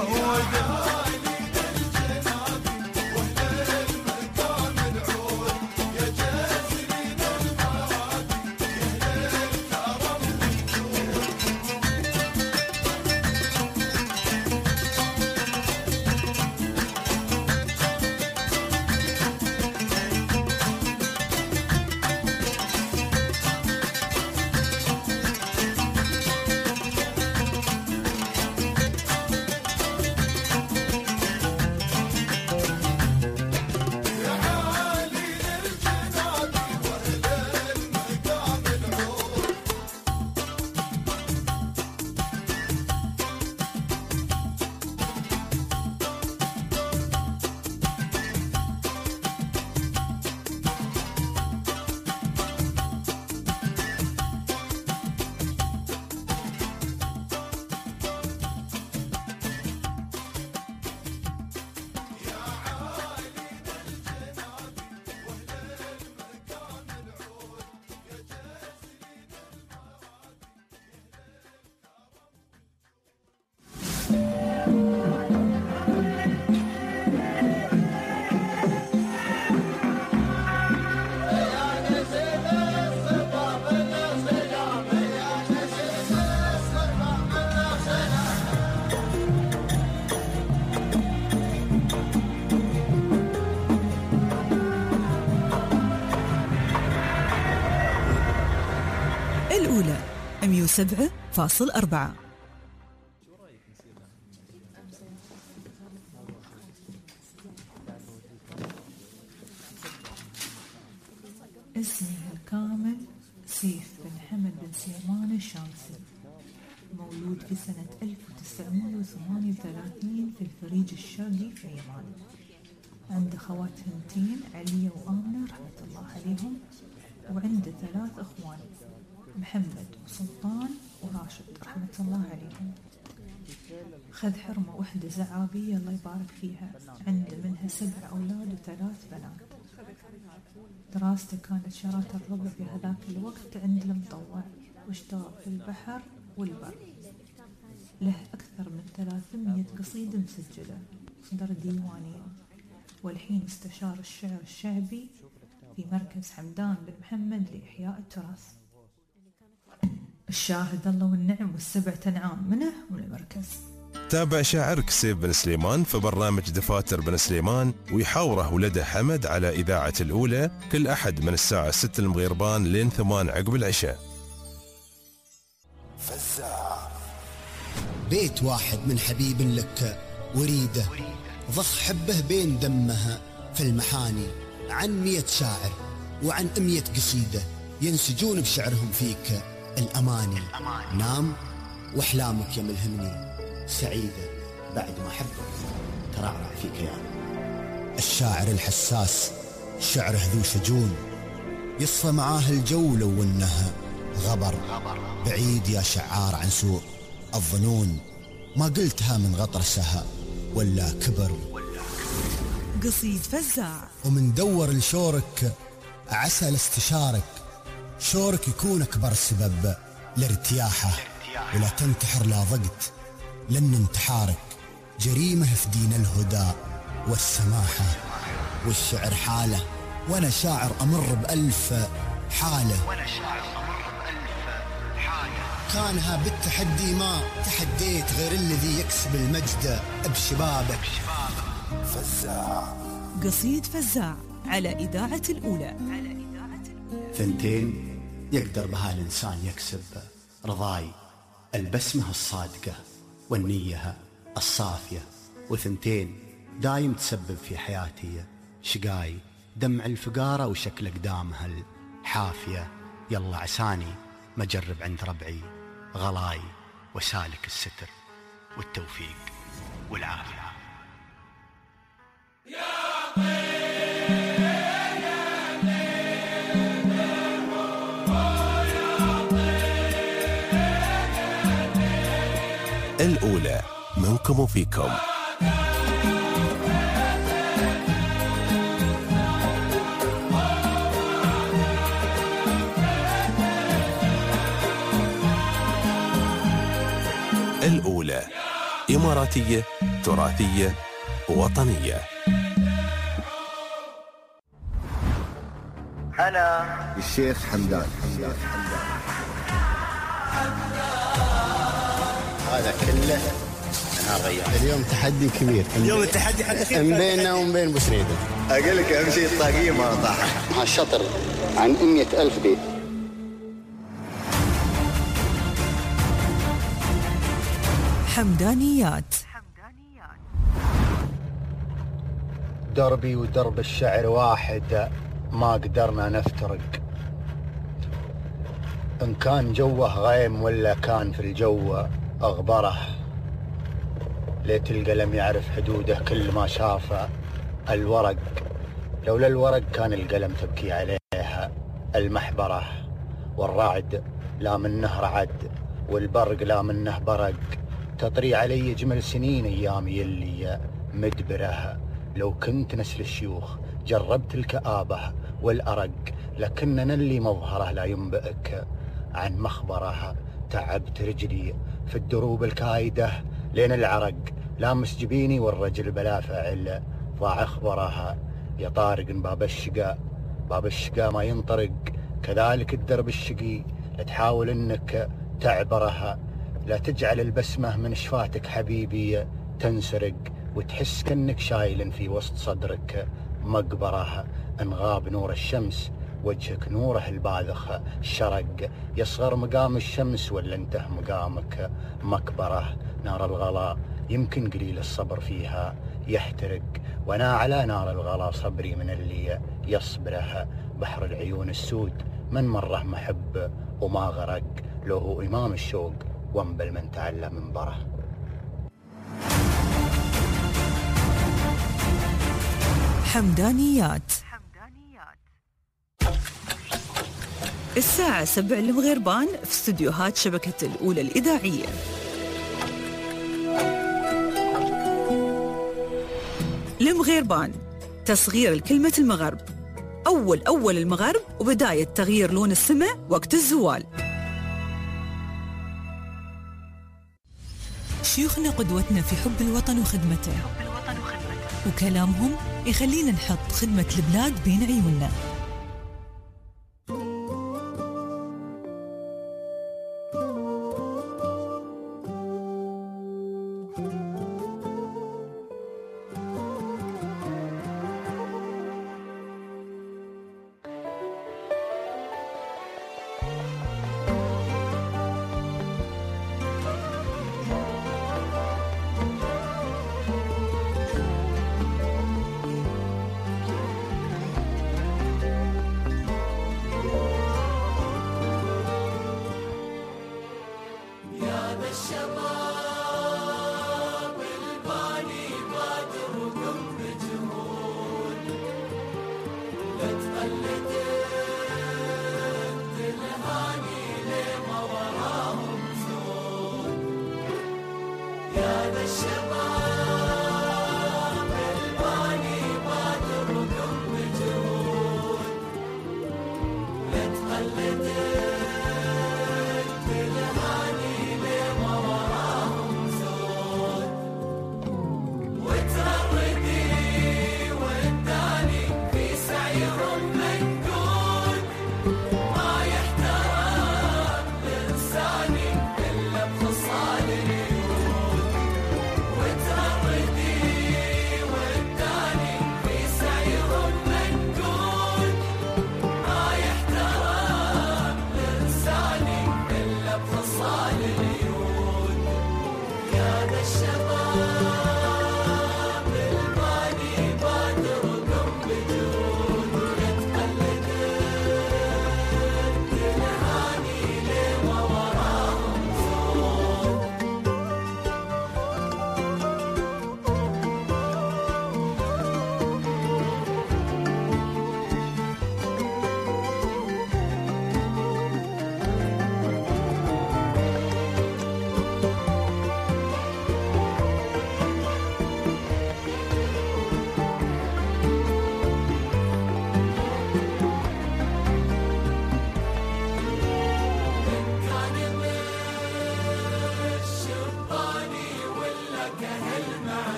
وسبعة فاصل أربعة. اسمي الكامل سيف بن حمد بن سليمان الشامسي، مولود في سنة ألف وتسعمائة وثمانية وثلاثين في الفريج الشرقي في عمان. عنده خوات ثنتين عليا وآمنة رحمة الله عليهم، وعنده ثلاث أخوان محمد وسلطان وراشد رحمة الله عليهم. خذ حرمة وحدة زعابية الله يبارك فيها، عنده منها سبع أولاد وثلاث بنات. دراسته كانت شراطة الربع في هذاك الوقت عند المطوع، واشتغل في البحر والبر. له أكثر من ثلاثمائة قصيدة مسجلة، صدر ديوانية، والحين استشار الشعر الشعبي في مركز حمدان بن محمد لإحياء التراث. الشاهد الله والنعم والسبع تنعام منه من المركز. تابع شاعرك سيف بن سليمان في برنامج دفاتر بن سليمان، ويحاوره ولده حمد على إذاعة الأولى كل أحد من الساعة ستة المغيربان لين ثمان عقب العشاء. فزاع. بيت واحد من حبيب لك وريده، ضخ حبه بين دمها في المحاني، عن مية شاعر وعن مية قصيدة ينسجون بشعرهم فيك الأماني. نام وأحلامك يا ملهمني سعيدة بعد ما حبك ترعرع فيك يا يعني. الشاعر الحساس شعره ذو شجون، يصفى معاه الجو لو انها غبر. بعيد يا شعار عن سوء الظنون، ما قلتها من غطرسها ولا كبر. قصيد فزاع. ومن دور لشورك عسى لاستشارك، شورك يكون أكبر سبب لارتياحه، ولا تنتحر لا ضقت لأن انتحارك جريمة في دين الهدى والسماحة. والشعر حالة وأنا شاعر أمر بألف حالة، كانها بالتحدي ما تحديت غير الذي يكسب المجد بشبابه. فزاع. قصيد فزاع على إذاعة الأولى. ثنتين يقدر بها الإنسان يكسب رضاي، البسمة الصادقة والنية الصافية. وثنتين دايم تسبب في حياتي شقاي، دمع الفقارة وشكل أقدامها الحافية. يلا عساني ما جرب عند ربعي غلاي، وسالك الستر والتوفيق والعافية. الأولى منكم وفيكم. الأولى إماراتية تراثية وطنية. أنا الشيخ حمدان. هذا كله نهار غيار. اليوم تحدي كبير. اليوم التحدي حقك من بيننا ومن بين بوسريدة. أقول لك أهم شيء الطاقية ما طاحت. مع الشطر عن مئة ألف بيت. حمدانيات. دربي ودرب الشعر واحد، ما قدرنا نفترق. إن كان جوه غيم ولا كان في الجو أغبره. ليت القلم يعرف حدوده كل ما شافه الورق. لولا الورق كان القلم تبكي عليها المحبرة. والرعد لا منه رعد، والبرق لا منه برق. تطري علي جمل سنين أيامي اللي مدبره. لو كنت نسل الشيوخ جربت الكآبة والأرق، لكننا اللي مظهره لا ينبئك عن مخبره. تعبت رجلي في الدروب الكايدة لين العرق، لامس جبيني والرجل بلا فعل ضاع اخبرها. يا طارق باب الشقاء، باب الشقاء ما ينطرق. كذلك الدرب الشقي لا تحاول انك تعبرها. لا تجعل البسمة من شفاتك حبيبي تنسرق، وتحس كأنك شايل في وسط صدرك مقبرة. ان غاب نور الشمس وجهك نوره الباذخ الشرق، يصغر مقام الشمس ولا انته مقامك مكبره. نار الغلا يمكن قليل الصبر فيها يحترق، وانا على نار الغلا صبري من اللي يصبره. بحر العيون السود من مره محب وما غرق، لو هو امام الشوق وانبل من تعلم منبره. حمدانيات. الساعة سبع المغربان في استديوهات شبكة الأولى الإذاعية. المغربان تصغير الكلمة المغرب، أول أول المغرب وبداية تغيير لون السماء وقت الزوال. شيوخنا قدوتنا في حب الوطن وخدمته، وكلامهم يخلينا نحط خدمة البلاد بين عيوننا.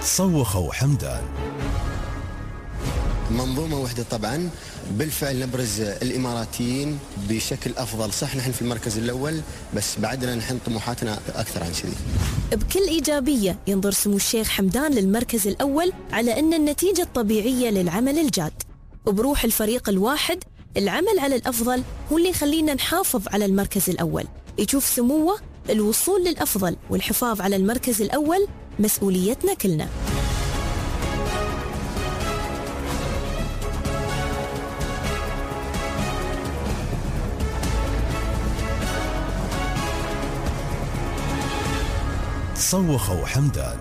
صوخوا حمدان. منظومة وحدة طبعا، بالفعل نبرز الإماراتيين بشكل أفضل. صح نحن في المركز الأول، بس بعدنا نحن طموحاتنا أكثر عن كذي. بكل إيجابية ينظر سمو الشيخ حمدان للمركز الأول على أن النتيجة الطبيعية للعمل الجاد، وبروح الفريق الواحد العمل على الأفضل هو اللي يخلينا نحافظ على المركز الأول. يشوف سموه الوصول للأفضل والحفاظ على المركز الأول مسؤوليتنا كلنا. صوخوا حمدان.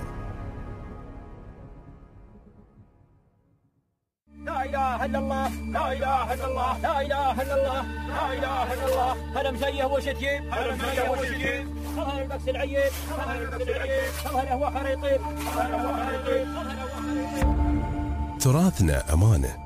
لا إله إلا الله، لا إله إلا الله، لا إله إلا الله، لا إله إلا الله. هلا مزيه وشتيم، هلا مزيه وشتيم. خلها البكس العيد، خلها البكس العيد، خلها الهواء خريطين، خلها الهواء خريطين، خلها الهواء خريطين. تراثنا أمانة.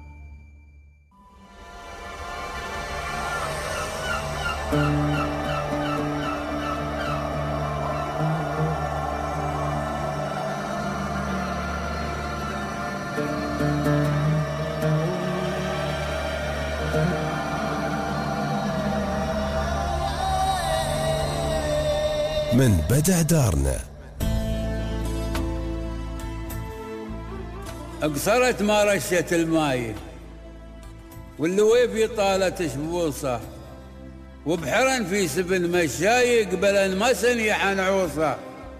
من بدع دارنا. قصرت ما رشت الماي، واللويفي طالت شبوصه، وبحرن في سبن مشاي قبل ما سنيح نعوصه.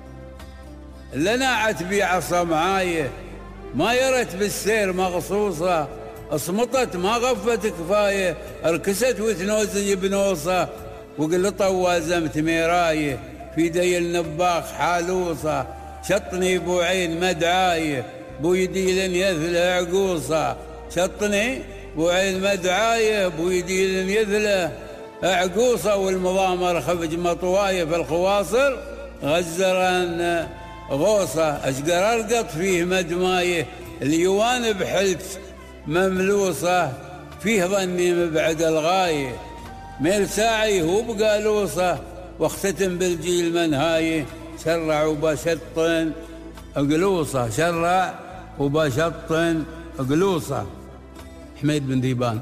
لناعت بي عصا معايه، ما يرت بالسير مغصوصه. اصمطت ما غفت كفايه، ركست وثنوزي بنوصه. وقلطه وازمت ميرايه، في دي النباخ حالوصه. شطني بوعين مدعايه، بو يديل يثل عقوصه. شطني بوعين مدعايه، بو يديل يثل عقوصه. والمضامر خفج مطوايه في الخواصر، غزران غوصه. اشقر ارقط فيه مدمايه، اليوان بحلت مملوصه. فيه ظني مبعد الغايه، ميل ساعي هو بقالوصه. واختتم بالجيل منهايه، شرع وبشطن قلوصه. شرع وبشطن قلوصه. حميد بن ذيبان.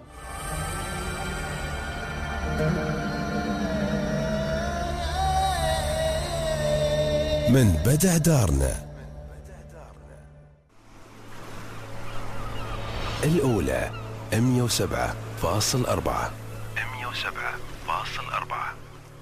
من بدع دارنا. الأولى مية وسبعة فاصل أربعة. مية وسبعة فاصل أربعة.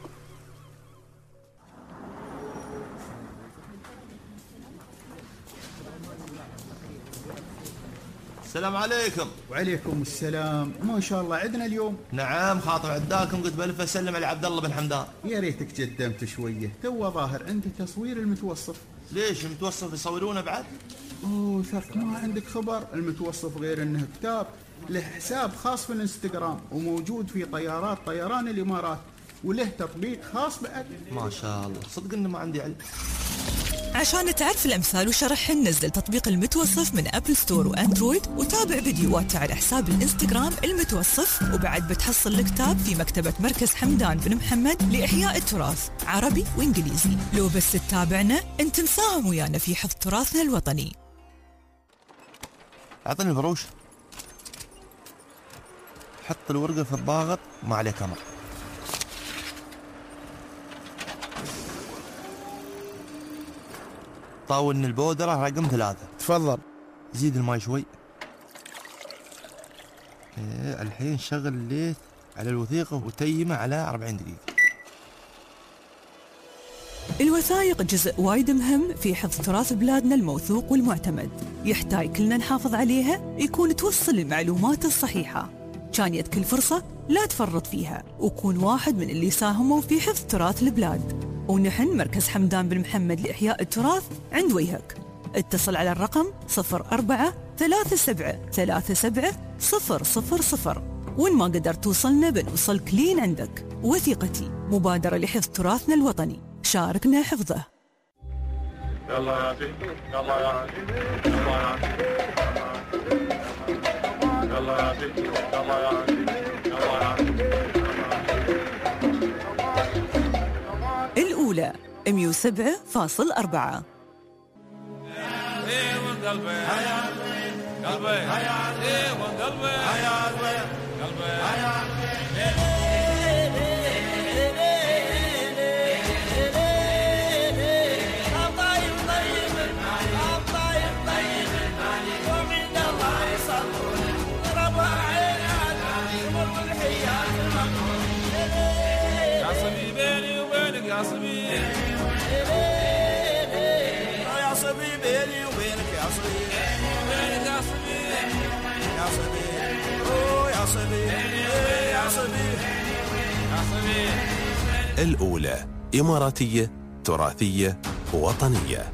السلام عليكم. وعليكم السلام. ما شاء الله عندنا اليوم. نعم، خاطر عداكم قلت بلف اسلم على عبد الله بن حمدان. يا ريتك قدمت شويه، تو ظاهر عندي تصوير المتوصف. ليش المتوصف يصورونه بعد؟ اوه ثرك ما عندك خبر. المتوصف غير انه كتاب له حساب خاص في الانستغرام، وموجود في طيارات طيران الامارات، وله تطبيق خاص بعد. ما شاء الله، صدق انه ما عندي علم. عشان تعرف الأمثال وشرحهن نزل تطبيق المتوصف من أبل ستور وأندرويد، وتابع فيديوهاته على حساب الإنستغرام المتوصف. وبعد بتحصل الكتاب في مكتبة مركز حمدان بن محمد لإحياء التراث، عربي وإنجليزي. لو بس تتابعنا انت نساهم ويانا في حفظ تراثنا الوطني. أعطني الفروش. حط الورقة في الضاغط ما عليه كاميرا. طاولني البودرة رقم ثلاثة. تفضل. زيد الماي شوي. إيه الحين شغل الليث على الوثيقة وتيمه على أربعين دقيقة. الوثائق جزء وايد مهم في حفظ تراث بلادنا الموثوق والمعتمد. يحتاج كلنا نحافظ عليها، يكون توصل المعلومات الصحيحة. كانت كل فرصة لا تفرط فيها، وكون واحد من اللي ساهموا في حفظ تراث البلاد. ونحن مركز حمدان بن محمد لإحياء التراث عند وجهك. اتصل على الرقم صفر أربعة ثلاثة سبعة ثلاثة سبعة صفر صفر صفر. وإن ما قدرت توصلنا بنوصلك لين عندك. وثيقتي مبادرة لحفظ تراثنا الوطني، شاركنا حفظه. يلا يا عزيز، يلا يا عزيز، يلا يا عزيز، يلا يا عزيز، يلا يا عزيز، يلا يا عزيز. الأولى مية وسبعة فاصل أربعة. قلبي قلبي ايه قلبي قلبي يا صبي بيني وبينك يا صبي يا صبي بيني وبينك يا صبي بينك يا صبي يا صبي اوه يا صبي يا صبي يا صبي. الأولى إماراتية تراثية وطنية.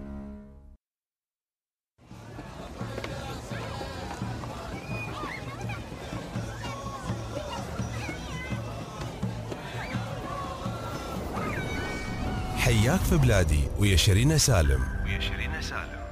حياك في بلادي ويا شيرين سالم ويا شيرين سالم.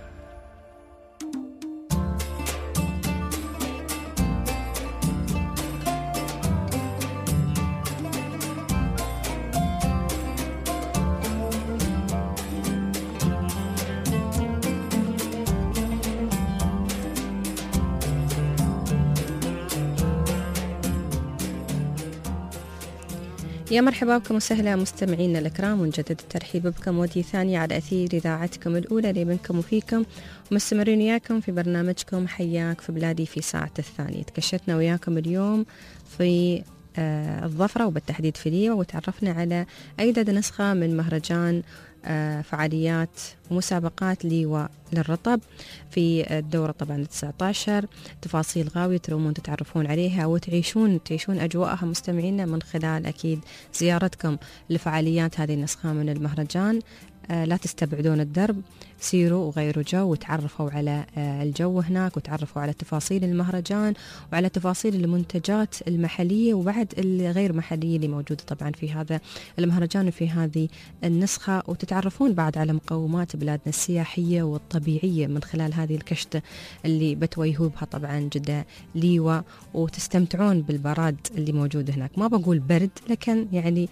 يا مرحبا بكم وسهلا مستمعينا الكرام، ونجدد الترحيب بكم ودي ثانية على أثير إذاعتكم الأولى اللي منكم وفيكم، ومستمرين وياكم في برنامجكم حياك في بلادي في ساعة الثانية. تكشتنا وياكم اليوم في آه الظفرة وبالتحديد في ليوا، وتعرفنا على أجدد نسخة من مهرجان آه فعاليات ومسابقات ليوا للرطب في الدورة طبعا تسعة عشر. تفاصيل غاوية ترومون تتعرفون عليها وتعيشون تعيشون أجواءها مستمعينا من خلال أكيد زيارتكم لفعاليات هذه النسخة من المهرجان. آه لا تستبعدون الدرب، سيروا وغيروا جو وتعرفوا على آه الجو هناك، وتعرفوا على تفاصيل المهرجان وعلى تفاصيل المنتجات المحلية وبعد الغير محلية اللي موجودة طبعا في هذا المهرجان وفي هذه النسخة، وتتعرفون بعد على مقومات بلادنا السياحية والطبيعية من خلال هذه الكشتة اللي بتوجهوا بها طبعا جدة ليوا، وتستمتعون بالبراد اللي موجود هناك. ما بقول برد، لكن يعني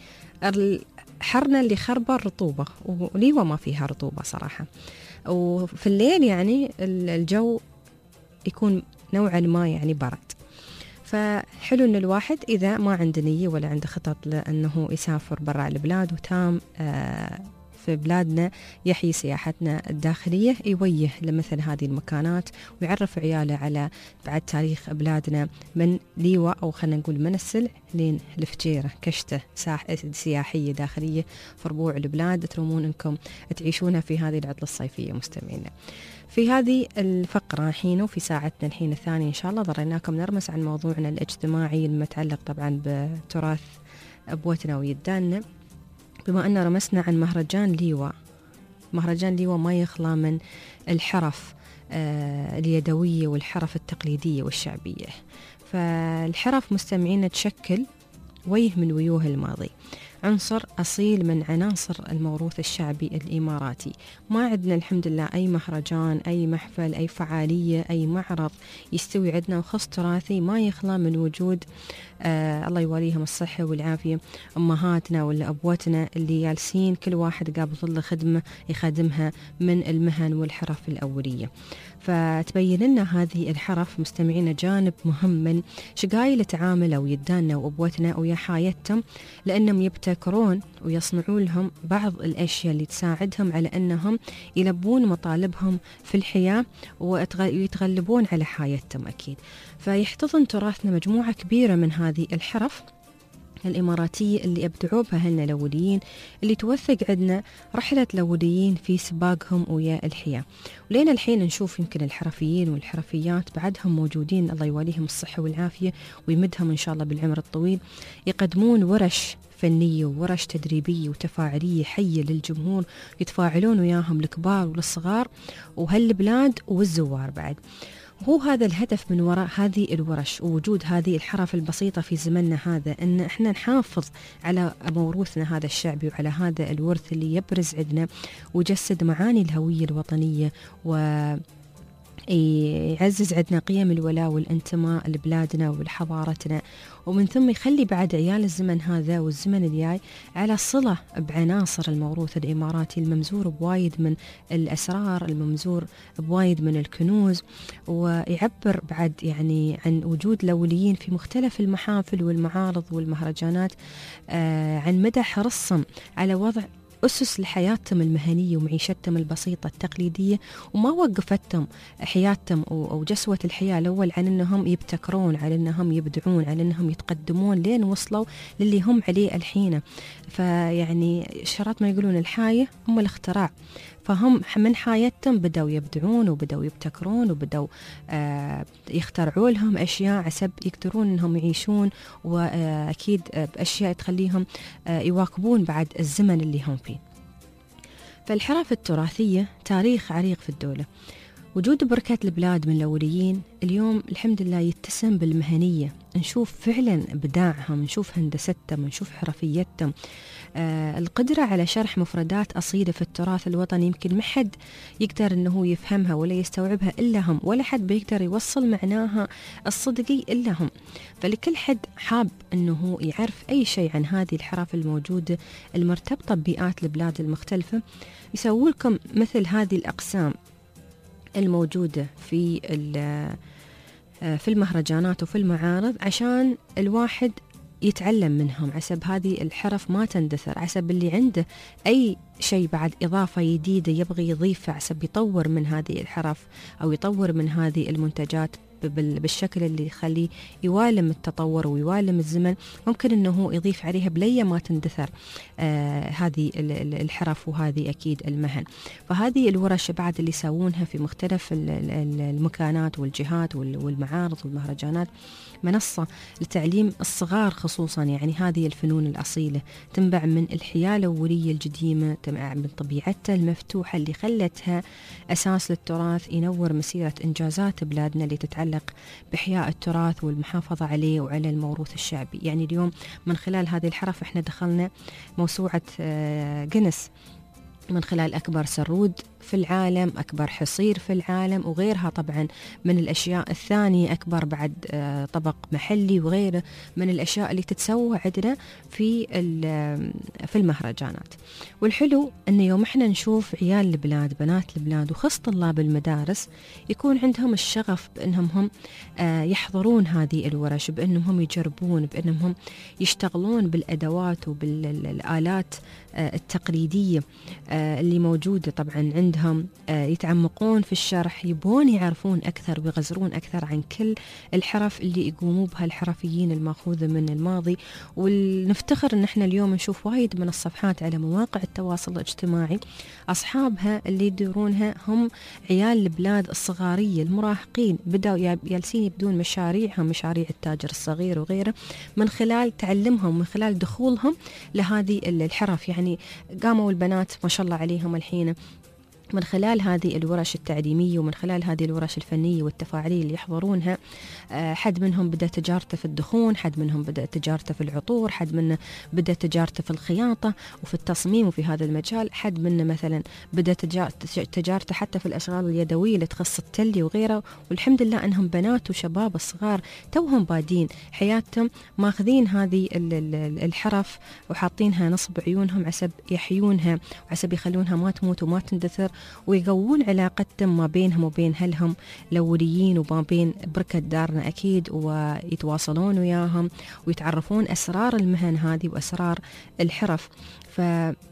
حرنا اللي خربة الرطوبة، وليوا ما فيها رطوبة صراحة. وفي الليل يعني الجو يكون نوعا ما يعني برد، فحلو ان الواحد اذا ما عنده نية ولا عنده خطط لانه يسافر برا البلاد وتام آه في بلادنا يحيي سياحتنا الداخلية، يوجه لمثل هذه المكانات ويعرف عياله على بعد تاريخ بلادنا من ليوا، أو خلينا نقول من السلع لين الفجيرة. كشتة سياحية داخلية في ربوع البلاد ترومون أنكم تعيشونها في هذه العطلة الصيفية مستمعينا. في هذه الفقرة الحين وفي ساعتنا الحين الثانية إن شاء الله ضريناكم نرمس عن موضوعنا الاجتماعي المتعلق طبعا بتراث أبوتنا ويداننا، بما أن رمسنا عن مهرجان ليوا. مهرجان ليوا ما يخلى من الحرف آه اليدوية والحرف التقليدية والشعبية. فالحرف مستمعين تشكل وجه من وجوه الماضي، عنصر أصيل من عناصر الموروث الشعبي الإماراتي. ما عندنا الحمد لله أي مهرجان، أي محفل، أي فعالية، أي معرض يستوي عندنا وخص تراثي ما يخلى من وجود آه الله يواليهم الصحة والعافية أمهاتنا ولا أبوتنا اللي جالسين كل واحد قابل ظل خدمة يخدمها من المهن والحرف الأولية. فتبين لنا هذه الحرف مستمعين جانب مهم من شقايل تعامل ويداننا وأبوتنا ويا حايتهم، لأنهم يبتكرون ويصنعون لهم بعض الأشياء اللي تساعدهم على أنهم يلبون مطالبهم في الحياة ويتغلبون على حايتهم أكيد. فيحتضن تراثنا مجموعة كبيرة من هذه الحرف الإماراتية اللي أبدعوا بها هن الأوليين، اللي توثق عندنا رحلة الأوليين في سباقهم ويا الحياة. ولين الحين نشوف يمكن الحرفيين والحرفيات بعدهم موجودين الله يواليهم الصحة والعافية ويمدهم إن شاء الله بالعمر الطويل، يقدمون ورش فنية وورش تدريبية وتفاعلية حية للجمهور، يتفاعلون وياهم الكبار والصغار وهالبلاد والزوار بعد. هو هذا الهدف من وراء هذه الورش ووجود هذه الحرف البسيطة في زمننا هذا، أن احنا نحافظ على موروثنا هذا الشعبي وعلى هذا الورث اللي يبرز عندنا ويجسد معاني الهوية الوطنية و يعزز عندنا قيم الولاء والانتماء لبلادنا ولحضارتنا، ومن ثم يخلي بعد عيال الزمن هذا والزمن الجاي على صلة بعناصر الموروث الإماراتي الممزور بوايد من الأسرار، الممزور بوايد من الكنوز، ويعبر بعد يعني عن وجود الأوليين في مختلف المحافل والمعارض والمهرجانات آه عن مدى حرصهم على وضع أسس لحياتهم المهنية ومعيشتهم البسيطة التقليدية، وما وقفتهم حياتهم أو جسوة الحياة الأول عن أنهم يبتكرون، على أنهم يبدعون، على أنهم يتقدمون لين وصلوا للي هم عليه الحين. فيعني شرط ما يقولون الحاية هم الاختراع، فهم من حياتهم بدأوا يبدعون وبدأوا يبتكرون وبدأوا آه يخترعوا لهم أشياء عسب يقدرون أنهم يعيشون، وأكيد بأشياء تخليهم آه يواكبون بعد الزمن اللي هم فيه. فالحرف التراثية تاريخ عريق في الدولة. وجود بركات البلاد من الأوليين اليوم الحمد لله يتسم بالمهنية، نشوف فعلا إبداعهم، نشوف هندستهم، نشوف حرفيتهم، آه القدرة على شرح مفردات أصيلة في التراث الوطني يمكن ما حد يقدر أنه يفهمها ولا يستوعبها إلا هم، ولا حد بيقدر يوصل معناها الصدقي إلا هم. فلكل حد حاب أنه يعرف أي شيء عن هذه الحرف الموجودة المرتبطة ببيئات البلاد المختلفة، يسوي لكم مثل هذه الأقسام الموجودة في في المهرجانات وفي المعارض، عشان الواحد يتعلم منهم، عسب هذه الحرف ما تندثر، عسب اللي عنده أي شيء بعد إضافة جديدة يبغي يضيفه، عسب يطور من هذه الحرف أو يطور من هذه المنتجات بالشكل اللي يخليه يوالم التطور ويوالم الزمن، ممكن أنه يضيف عليها بلية ما تندثر آه هذه الحرف وهذه أكيد المهن. فهذه الورش بعد اللي يسوونها في مختلف المكانات والجهات والمعارض والمهرجانات منصة لتعليم الصغار خصوصا يعني هذه الفنون الأصيلة، تنبع من الحياة الأولية القديمة، تنبع من طبيعتها المفتوحة اللي خلتها أساس للتراث ينور مسيرة إنجازات بلادنا اللي تتعلق بإحياء التراث والمحافظة عليه وعلى الموروث الشعبي. يعني اليوم من خلال هذه الحرف احنا دخلنا موسوعة جينيس من خلال أكبر سرود في العالم، أكبر حصير في العالم، وغيرها طبعا من الأشياء الثانية، أكبر بعد طبق محلي وغيره من الأشياء اللي تتسوى عندنا في في المهرجانات. والحلو أن يوم إحنا نشوف عيال البلاد، بنات البلاد، وخاص طلاب المدارس يكون عندهم الشغف بأنهم هم يحضرون هذه الورش، بأنهم هم يجربون، بأنهم هم يشتغلون بالأدوات وبالآلات التقليدية اللي موجودة طبعا عندهم، يتعمقون في الشرح، يبون يعرفون أكثر ويغزرون أكثر عن كل الحرف اللي يقوموا بها الحرفيين المأخوذة من الماضي. ونفتخر أن احنا اليوم نشوف وايد من الصفحات على مواقع التواصل الاجتماعي أصحابها اللي يديرونها هم عيال البلاد الصغارية المراهقين، بدأوا جالسين يبدون مشاريعهم، مشاريع التاجر الصغير وغيره، من خلال تعلمهم، من خلال دخولهم لهذه الحرف. يعني قاموا البنات ما شاء الله عليهم الحين من خلال هذه الورش التعليمية ومن خلال هذه الورش الفنية والتفاعلية اللي يحضرونها، حد منهم بدأ تجارته في الدخون، حد منهم بدأ تجارته في العطور، حد منه بدأ تجارته في الخياطة وفي التصميم وفي هذا المجال، حد منه مثلا بدأ تجارته حتى في الأشغال اليدوية اللي تخص التلي وغيره. والحمد لله أنهم بنات وشباب الصغار توهم بادين حياتهم، ماخذين هذه الحرف وحاطينها نصب عيونهم عسب يحيونها وعسب يخلونها ما تموت وما تندثر، ويقوون علاقتهم ما بينهم وبين هلهم الأوليين وما بين بركة دارنا أكيد، ويتواصلون وياهم ويتعرفون أسرار المهن هذه وأسرار الحرف. ف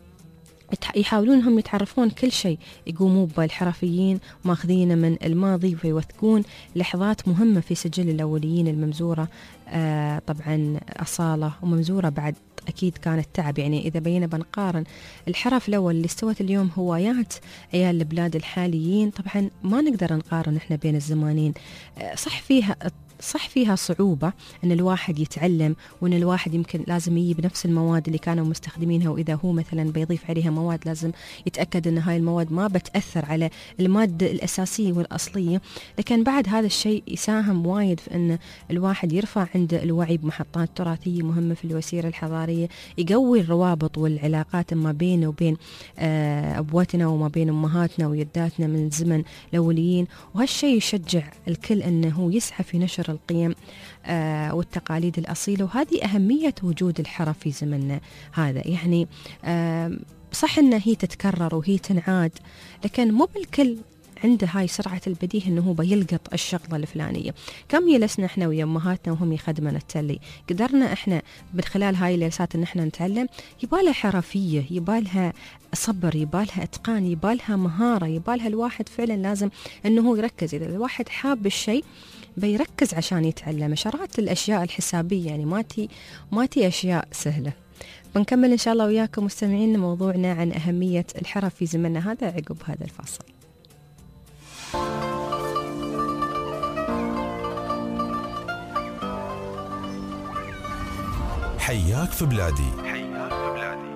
يحاولون هم يتعرفون كل شيء يقوموا بالحرفيين ماخذينه من الماضي، ويوثقون لحظات مهمة في سجل الأوليين الممزورة آه طبعا أصالة وممزورة بعد أكيد كانت تعب. يعني إذا بينا بنقارن الحرف الأول اللي استوت اليوم هوايات عيال البلاد الحاليين، طبعا ما نقدر نقارن إحنا بين الزمانين. صح فيها صح فيها صعوبة أن الواحد يتعلم، وأن الواحد يمكن لازم يجي بنفس المواد اللي كانوا مستخدمينها، وإذا هو مثلا بيضيف عليها مواد لازم يتأكد أن هاي المواد ما بتأثر على المادة الأساسية والأصلية. لكن بعد هذا الشيء يساهم وايد في أن الواحد يرفع عنده الوعي بمحطات تراثية مهمة في الوسيلة الحضارية، يقوي الروابط والعلاقات ما بينه وبين أبواتنا وما بين أمهاتنا ويداتنا من الزمن الأوليين. وهالشيء يشجع الكل أنه يسعى في نشر القيم آه والتقاليد الأصيلة. وهذه أهمية وجود الحرف في زمننا هذا. يعني آه صح أنها هي تتكرر وهي تنعاد، لكن مو بالكل عنده هاي سرعة البديهة أنه هو بيلقط الشغلة الفلانية. كم جلسنا إحنا ويا أمهاتنا وهم يخدمنا التلي، قدرنا إحنا من خلال هاي الجلسات إن إحنا نتعلم. يبالها حرفية، يبالها صبر، يبالها إتقان، يبالها مهارة، يبالها الواحد فعلا لازم أنه هو يركز. إذا الواحد حاب الشيء بيركز عشان يتعلم. شرات الأشياء الحسابية يعني ما تي ما تي أشياء سهلة. بنكمل إن شاء الله وياكم مستمعين موضوعنا عن أهمية الحرف في زمننا هذا عقب هذا الفاصل. حياك في بلادي. حياك في بلادي.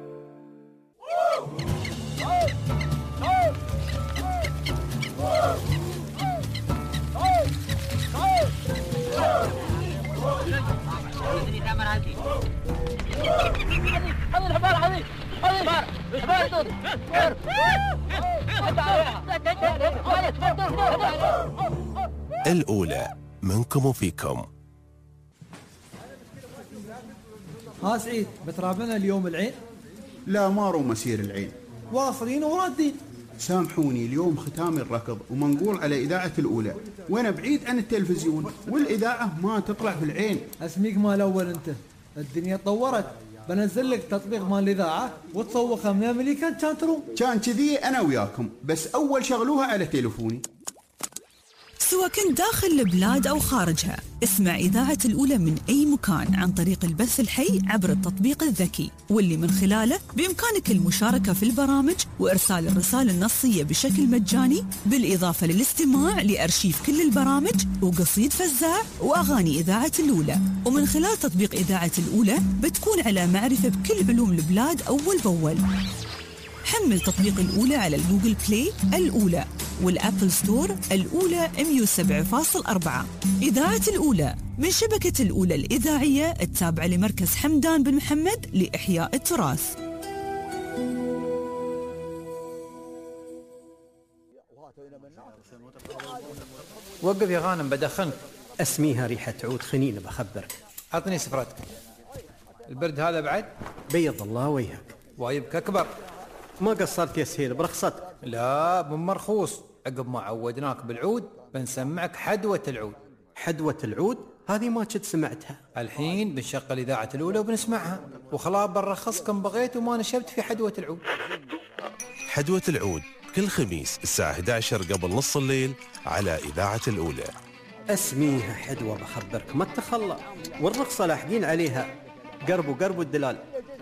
الأولى منكم وفيكم. ها سعيد، بترابنا اليوم العين؟ لا ما رو مسير العين، واصلين ورادين. سامحوني اليوم ختام الركض ومنقول على إذاعة الأولى، وأنا بعيد عن التلفزيون والإذاعة ما تطلع في العين. اسميك مال أول أنت، الدنيا تطورت، بنزل لك تطبيق مال الإذاعة وتصوخها من أمريكا كان تروم. كان كذي أنا وياكم، بس أول شغلوها على تليفوني. سواء كنت داخل البلاد أو خارجها، اسمع إذاعة الأولى من أي مكان عن طريق البث الحي عبر التطبيق الذكي، واللي من خلاله بإمكانك المشاركة في البرامج وإرسال الرسائل النصية بشكل مجاني، بالإضافة للاستماع لأرشيف كل البرامج وقصيد فزاع وأغاني إذاعة الأولى. ومن خلال تطبيق إذاعة الأولى بتكون على معرفة بكل علوم البلاد أول بأول. حمل تطبيق الأولى على الجوجل بلاي الأولى والأبل ستور الأولى مية وسبعة فاصلة أربعة. إذاعة الأولى من شبكة الأولى الإذاعية التابعة لمركز حمدان بن محمد لإحياء التراث. وقف يا غانم بدخنك. اسميها ريحة عود خنين بخبرك. عطني سفرتك. البرد هذا بعد؟ بيض الله وجهك. وايبك أكبر. ما قصرت يا سهيل برخصتك. لا بمرخوص، عقب ما عودناك بالعود بنسمعك حدوة العود. حدوة العود؟ هذه ما كنت سمعتها. الحين بنشغل إذاعة الأولى وبنسمعها، وخلاص بنرخصكم بغيت وما نشبت في حدوة العود. حدوة العود كل خميس الساعة إحدى عشر قبل نص الليل على إذاعة الأولى. اسميها حدوة بخبرك ما تخلى، والرخصة لاحقين عليها. قربوا قربوا الدلال.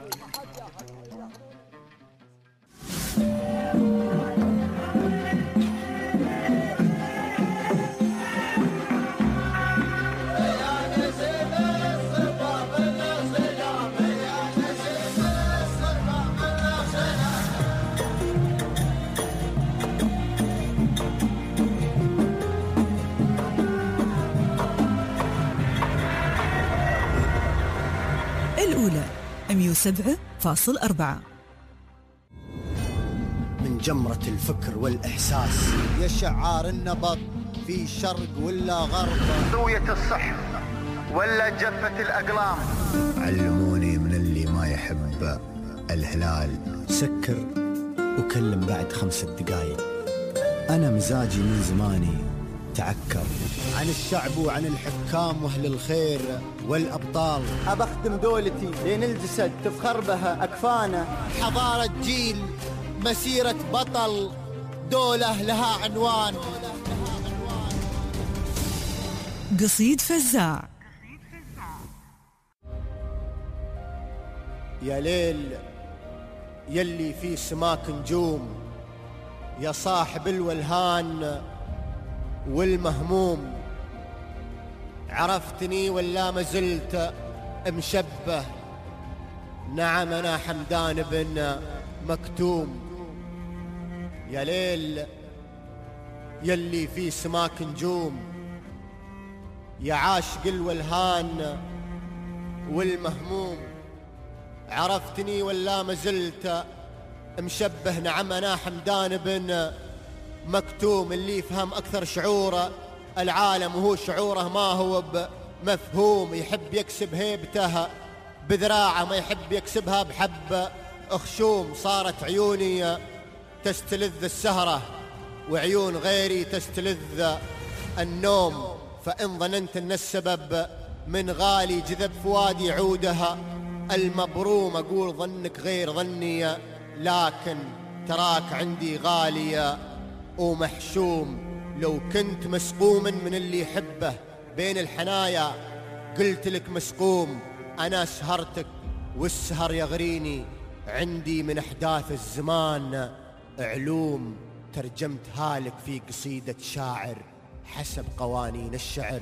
الأولى مية وسبعة فاصلة أربعة. من جمرة الفكر والإحساس يا شعار النبض في شرق ولا غرب، ضوية الصح ولا جفة الأقلام. علموني من اللي ما يحب الهلال سكر وكلم بعد خمسة دقايق. أنا مزاجي من زماني تعكر عن الشعب وعن الحكام واهل الخير والابطال. ابخدم دولتي لين الجسد تفخر بها اكفانه. حضاره جيل، مسيره بطل، دوله لها عنوان. قصيد فزاع. يا ليل يلي في سماك نجوم، يا صاحب الولهان والمهموم، عرفتني ولا ما زلت مشبه؟ نعم أنا حمدان بن مكتوم. يا ليل يلي في سماك نجوم، يا عاشق الولهان والمهموم، عرفتني ولا ما زلت مشبه؟ نعم أنا حمدان بن مكتوم، اللي يفهم أكثر شعوره العالم وهو شعوره ما هو بمفهوم، يحب يكسب هيبته بذراعه ما يحب يكسبها بحب خشوم. صارت عيوني تستلذ السهرة وعيون غيري تستلذ النوم، فإن ظننت أن السبب من غالي جذب فؤادي عودها المبروم، أقول ظنك غير ظني لكن تراك عندي غالية ومحشوم. لو كنت مسقوما من اللي يحبه بين الحنايا قلت لك مسقوم، أنا سهرتك والسهر يغريني، عندي من أحداث الزمان علوم، ترجمتها لك في قصيدة شاعر حسب قوانين الشعر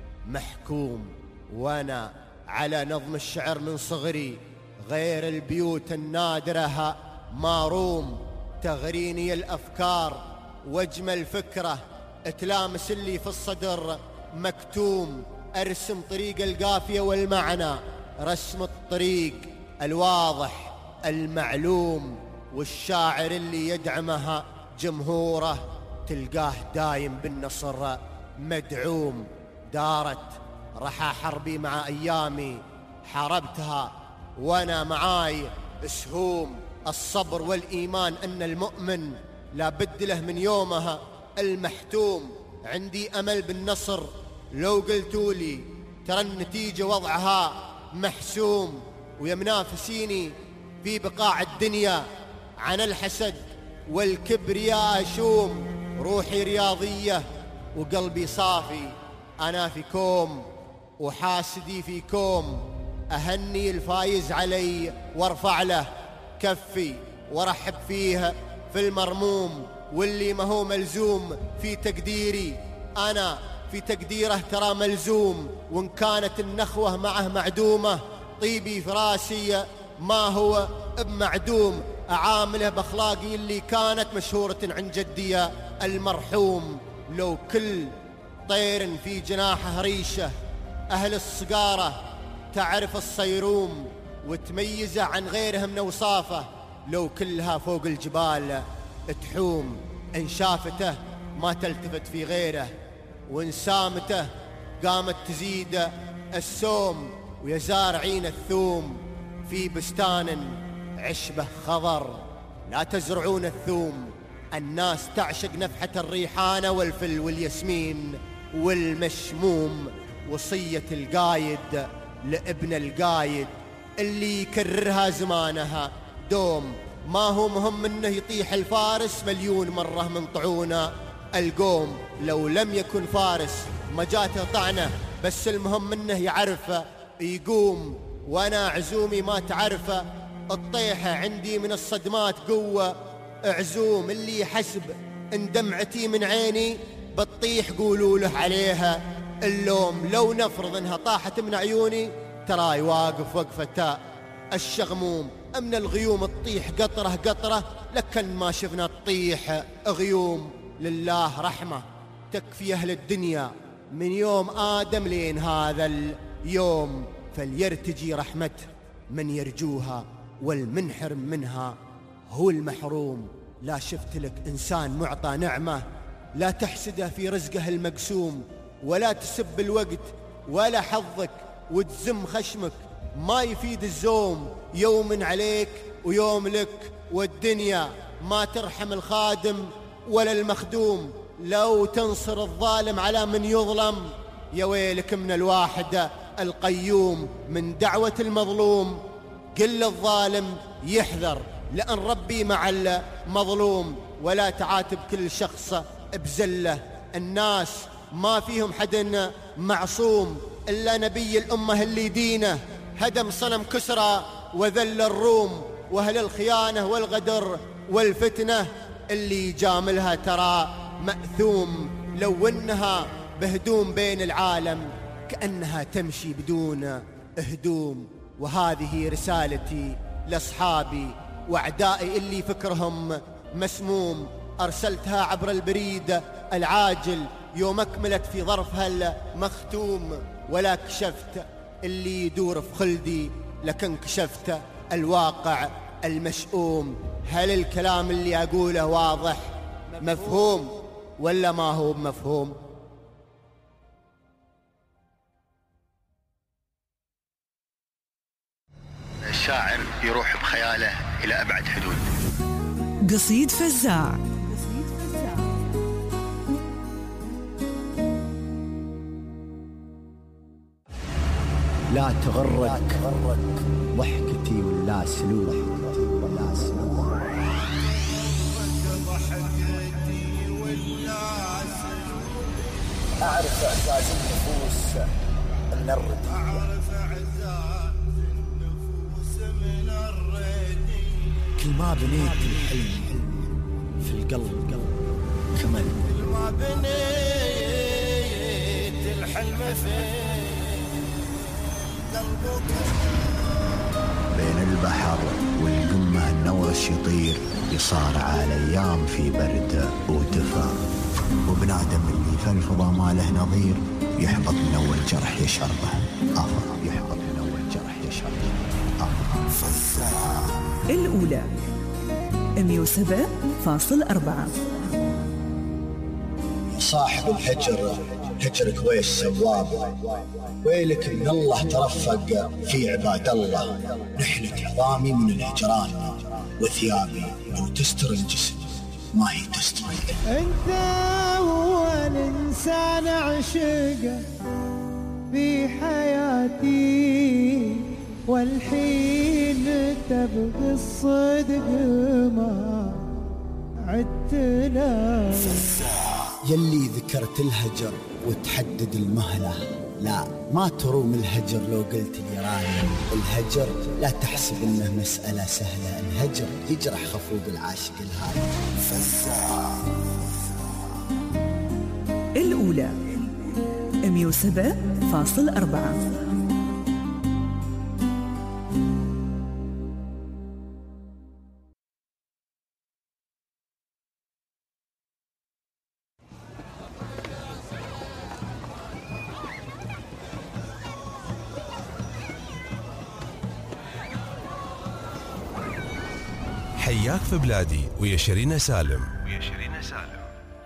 محكوم. وأنا على نظم الشعر من صغري غير البيوت النادرة ماروم، تغريني الأفكار واجمل فكرة تلامس اللي في الصدر مكتوم، أرسم طريق القافية والمعنى رسم الطريق الواضح المعلوم، والشاعر اللي يدعمها جمهوره تلقاه دايم بالنصر مدعوم. دارت رحى حربي مع أيامي حاربتها وأنا معاي سهوم، الصبر والإيمان أن المؤمن لا بد له من يومها المحتوم، عندي أمل بالنصر لو قلتولي ترى النتيجة وضعها محسوم، ويا منافسيني في بقاع الدنيا عن الحسد والكبرياء أشوم، روحي رياضية وقلبي صافي، أنا في كوم وحاسدي في كوم، أهني الفايز علي وارفع له كفي وارحب فيه في المرموم، واللي ما هو ملزوم في تقديري أنا في تقديره ترى ملزوم، وإن كانت النخوة معه معدومة طيبي في راسي ما هو بمعدوم، أعامله بأخلاقي اللي كانت مشهورة عن جدي المرحوم. لو كل طير في جناحه ريشة أهل الصقارة تعرف الصيروم وتميزه عن غيرها من أوصافه، لو كلها فوق الجبال تحوم، إن شافته ما تلتفت في غيره، وإن سامته قامت تزيد السوم، ويا زارعين الثوم في بستان عشبه خضر لا تزرعون الثوم، الناس تعشق نفحة الريحانة والفل والياسمين والمشموم، وصية القايد لابن القايد اللي يكررها زمانها دوم، ما هو مهم انه يطيح الفارس مليون مرة من طعونه القوم، لو لم يكن فارس ما جاته طعنه، بس المهم انه يعرف يقوم، وانا عزومي ما تعرفه الطيحة عندي من الصدمات قوة عزوم، اللي يحسب ان دمعتي من عيني بتطيح قولوا له عليها اللوم، لو نفرض انها طاحت من عيوني تراي واقف وقفة الشغموم، من الغيوم تطيح قطرة قطرة لكن ما شفنا تطيح غيوم، لله رحمة تكفي أهل الدنيا من يوم آدم لين هذا اليوم، فليرتجي رحمة من يرجوها والمنحرم منها هو المحروم، لا شفت لك إنسان معطى نعمة لا تحسده في رزقه المقسوم، ولا تسب الوقت ولا حظك وتزم خشمك، ما يفيد الزوم، يوم عليك ويوم لك، والدنيا ما ترحم الخادم ولا المخدوم، لو تنصر الظالم على من يظلم يا ويلك من الواحد القيوم، من دعوة المظلوم قل الظالم يحذر لأن ربي مع المظلوم، ولا تعاتب كل شخص بزله، الناس ما فيهم حد معصوم إلا نبي الأمة اللي دينه هدم صنم كسرى وذل الروم، وأهل الخيانة والغدر والفتنة اللي يجاملها ترى مأثوم، لو انها بهدوم بين العالم كأنها تمشي بدون هدوم. وهذه رسالتي لأصحابي وأعدائي اللي فكرهم مسموم، أرسلتها عبر البريد العاجل يوم أكملت في ظرفها المختوم. ولا كشفت اللي يدور في خلدي، لكن كشفت الواقع المشؤوم. هل الكلام اللي أقوله واضح مفهوم ولا ما هو مفهوم؟ الشاعر يروح بخياله إلى أبعد حدود. قصيد فزاع. لا تغرك ضحكتي ولا سلوك ولا سلوك. أعرف إعزاز النفوس من الردية، كل ما بنيت الحلم في القلب كمل. كل ما بنيت الحلم في بين البحر والقمة النورس يطير، يصارع الأيام في برد ودفا. وبنادم اللي في الفضا ما له نظير، يحبط من أول جرح يشربه أفا، يحبط من أول جرح يشربه أفا. فزاع الأولى مية وسبعة فاصل أربعة. صاحب الهجر هجرك ويش سواب، ويلك من الله ترفق في عباد الله. نحلة عظامي من الهجران وثيابي لو تستر الجسم ما هي تستر القلب. انت هو الانسان عشقه في حياتي، والحين تبغي الصدق ما عدتنا. يلي ذكرت الهجر وتحدد المهلة، لا ما تروم الهجر لو قلت لي رايم. الهجر لا تحسب انه مسألة سهلة، الهجر يجرح خفوق العاشق الهاي. فزاع الأولى مية وسبعة فاصل أربعة. حياك في بلادي ويا شيرين سالم. ويا شيرين سالم.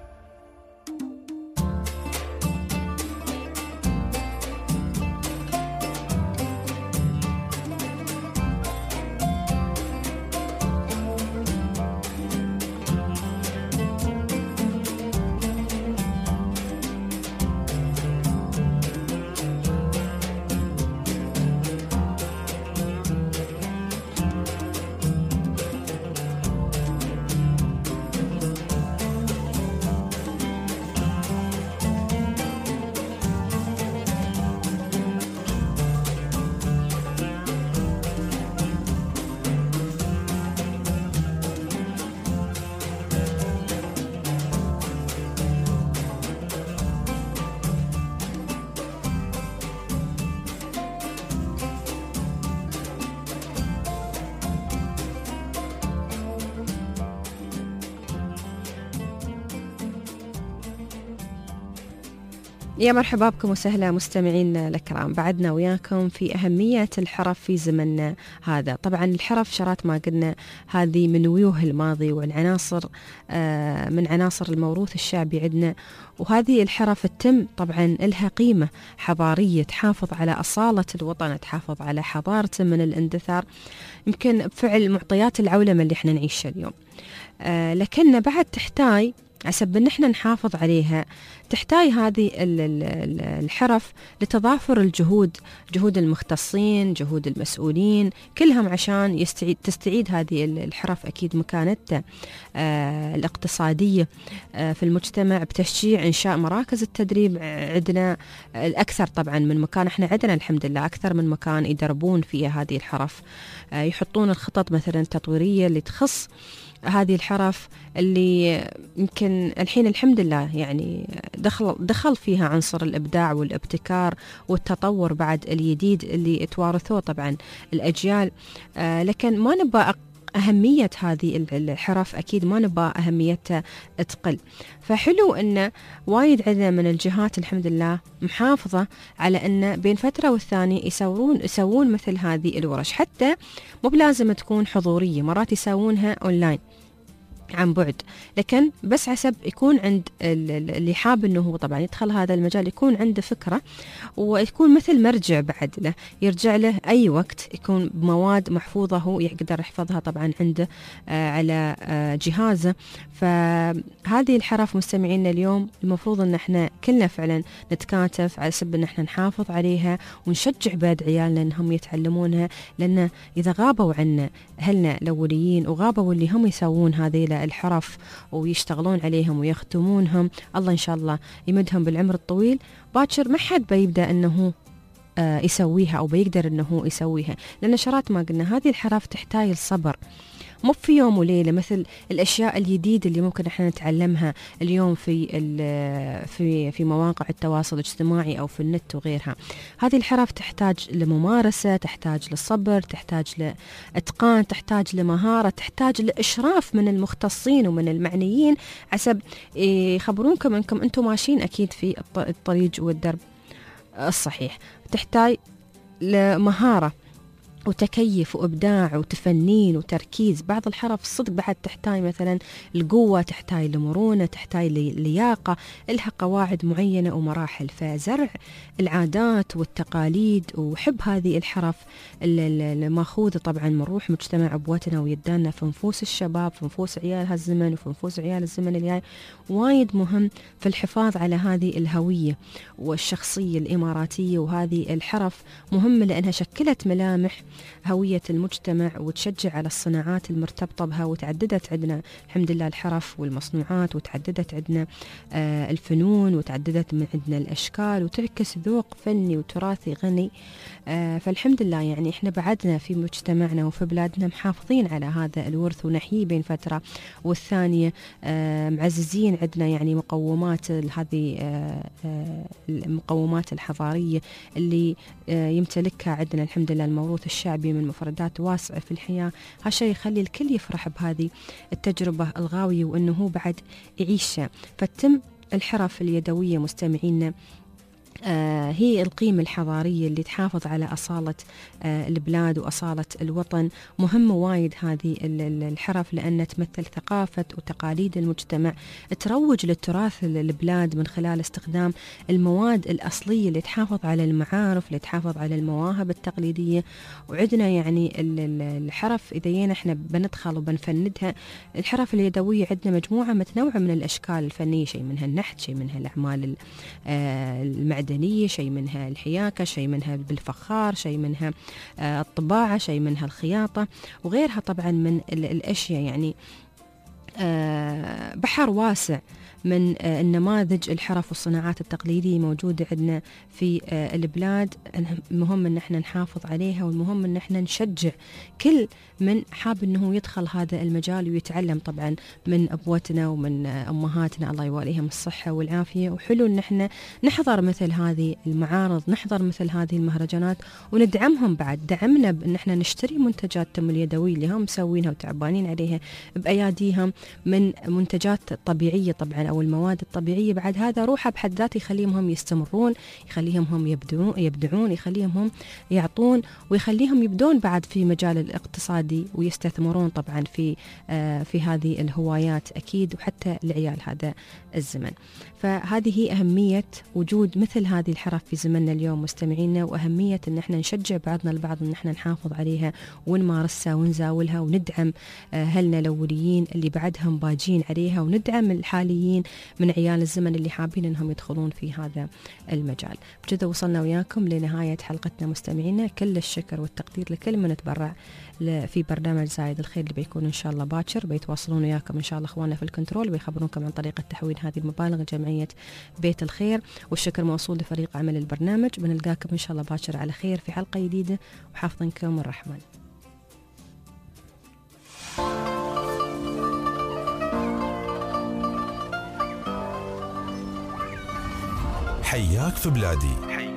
يا مرحبا بكم وسهلا مستمعينا الكرام. بعدنا وياكم في أهمية الحرف في زمننا هذا. طبعا الحرف شرات ما قلنا هذه من ويوه الماضي والعناصر من عناصر الموروث الشعبي عندنا، وهذه الحرف التم طبعا لها قيمة حضارية تحافظ على أصالة الوطن، تحافظ على حضارته من الاندثار، يمكن بفعل معطيات العولمة اللي احنا نعيشها اليوم. آه لكن بعد تحتاج عسب ان احنا نحافظ عليها، تحتاج هذه الحرف لتضافر الجهود، جهود المختصين، جهود المسؤولين كلهم، عشان يستعيد تستعيد هذه الحرف اكيد مكانتها آه الاقتصاديه آه في المجتمع، بتشجيع انشاء مراكز التدريب عندنا الاكثر طبعا من مكان. احنا عندنا الحمد لله اكثر من مكان يدربون فيها هذه الحرف، آه يحطون الخطط مثلا التطويريه اللي تخص هذه الحرف اللي يمكن الحين الحمد لله يعني دخل دخل فيها عنصر الإبداع والابتكار والتطور بعد الجديد اللي توارثوه طبعا الأجيال، آه لكن ما نبغى أهمية هذه الحرف أكيد ما نبغى أهميتها تقل. فحلو أن وايد عندنا من الجهات الحمد لله محافظة على أن بين فترة والثانية يسوون يسوون مثل هذه الورش، حتى مو بلازم تكون حضورية، مرات يسوونها أونلاين عن بعد، لكن بس حسب يكون عند اللي حاب انه هو طبعا يدخل هذا المجال يكون عنده فكرة ويكون مثل مرجع بعد له يرجع له اي وقت، يكون بمواد محفوظة هو يقدر يحفظها طبعا عنده آه على آه جهازه. فهذه الحرف مستمعينا اليوم المفروض ان احنا كلنا فعلا نتكاتف على سبب ان احنا نحافظ عليها ونشجع بعد عيالنا انهم يتعلمونها، لان اذا غابوا عنا اهلنا الاوليين وغابوا اللي هم يسوون هذه الحرف ويشتغلون عليهم ويختمونهم، الله إن شاء الله يمدهم بالعمر الطويل، باكر ما حد بيبدأ أنه آه يسويها أو بيقدر أنه يسويها، لأن شرات ما قلنا هذه الحرف تحتاج الصبر، مو في يوم وليلة مثل الأشياء الجديدة اللي ممكن احنا نتعلمها اليوم في في في مواقع التواصل الاجتماعي أو في النت وغيرها. هذه الحرف تحتاج لممارسة، تحتاج للصبر، تحتاج لإتقان، تحتاج لمهارة، تحتاج لإشراف من المختصين ومن المعنيين حسب يخبرونكم أنكم أنتم ماشيين أكيد في الطريق والدرب الصحيح. تحتاج لمهارة وتكيف وإبداع وتفنين وتركيز. بعض الحرف صدق بعد تحتاج مثلا القوة، تحتاج لمرونة، تحتاج لياقة، لها قواعد معينة ومراحل. فزرع العادات والتقاليد وحب هذه الحرف الماخوذة طبعا من روح مجتمع أبواتنا ويدانا في نفوس الشباب، في نفوس عيال هالزمن وفي نفوس عيال الزمن الجاي، وايد مهم في الحفاظ على هذه الهوية والشخصية الإماراتية. وهذه الحرف مهمة لأنها شكلت ملامح هوية المجتمع وتشجع على الصناعات المرتبطة بها، وتعددت عندنا الحمد لله الحرف والمصنوعات، وتعددت عندنا آه الفنون، وتعددت من عندنا الأشكال، وتعكس ذوق فني وتراثي غني. آه فالحمد لله يعني احنا بعدنا في مجتمعنا وفي بلادنا محافظين على هذا الورث ونحييه بين فترة والثانية، آه معززين عندنا يعني مقومات هذه آه آه المقومات الحضارية اللي آه يمتلكها عندنا الحمد لله الموروث الشعبي من مفردات واسعة في الحياة. هالشيء يخلي الكل يفرح بهذه التجربة الغاوية وأنه هو بعد يعيشها. فتم الحرف اليدوية مستمعينا آه هي القيمة الحضارية اللي تحافظ على أصالة آه البلاد وأصالة الوطن. مهمة وايد هذه الحرف لأنها تمثل ثقافة وتقاليد المجتمع، تروج للتراث البلاد من خلال استخدام المواد الأصلية اللي تحافظ على المعارف، اللي تحافظ على المواهب التقليدية. وعندنا يعني الحرف إذا جينا احنا بندخل وبنفندها، الحرف اليدوية عندنا مجموعة متنوعة من الأشكال الفنية، شيء منها النحت، شيء منها الأعمال آه المعدنية، شيء منها الحياكة، شيء منها بالفخار، شيء منها آه الطباعة، شيء منها الخياطة وغيرها طبعا من الأشياء. يعني آه بحر واسع من آه النماذج الحرف والصناعات التقليدية موجودة عندنا في آه البلاد. المهم ان احنا نحافظ عليها، والمهم ان احنا نشجع كل من حاب انه يدخل هذا المجال ويتعلم طبعا من ابواتنا ومن آه امهاتنا الله يواليهم الصحة والعافية. وحلو ان احنا نحضر مثل هذه المعارض، نحضر مثل هذه المهرجانات وندعمهم. بعد دعمنا بان احنا نشتري منتجاتهم اليدوية اللي هم مسوينها وتعبانين عليها باياديهم من منتجات طبيعية طبعا أو المواد الطبيعية. بعد هذا روحه بحد ذاته يخليهم هم يستمرون، يخليهم هم يبدعون, يبدعون يخليهم هم يعطون، ويخليهم يبدون بعد في مجال الاقتصادي ويستثمرون طبعا في آه في هذه الهوايات أكيد، وحتى لعيال هذا الزمن. فهذه هي أهمية وجود مثل هذه الحرف في زمننا اليوم مستمعينا، وأهمية أن احنا نشجع بعضنا البعض أن احنا نحافظ عليها ونمارسها ونزاولها، وندعم آه أهلنا الأوليين اللي بعدهم باجين عليها، وندعم الحاليين من عيال الزمن اللي حابين أنهم يدخلون في هذا المجال. بكذا وصلنا وياكم لنهاية حلقتنا مستمعينا. كل الشكر والتقدير لكل من تبرع في برنامج زايد الخير اللي بيكون إن شاء الله باكر. بيتواصلون وياكم إن شاء الله أخواننا في الكنترول، بيخبرونكم عن طريقة تحويل هذه المبالغ لجمعية بيت الخير. والشكر موصول لفريق عمل البرنامج. بنلقاكم إن شاء الله باكر على خير في حلقة جديدة، وحافظنكم الرحمن. حياك في بلادي.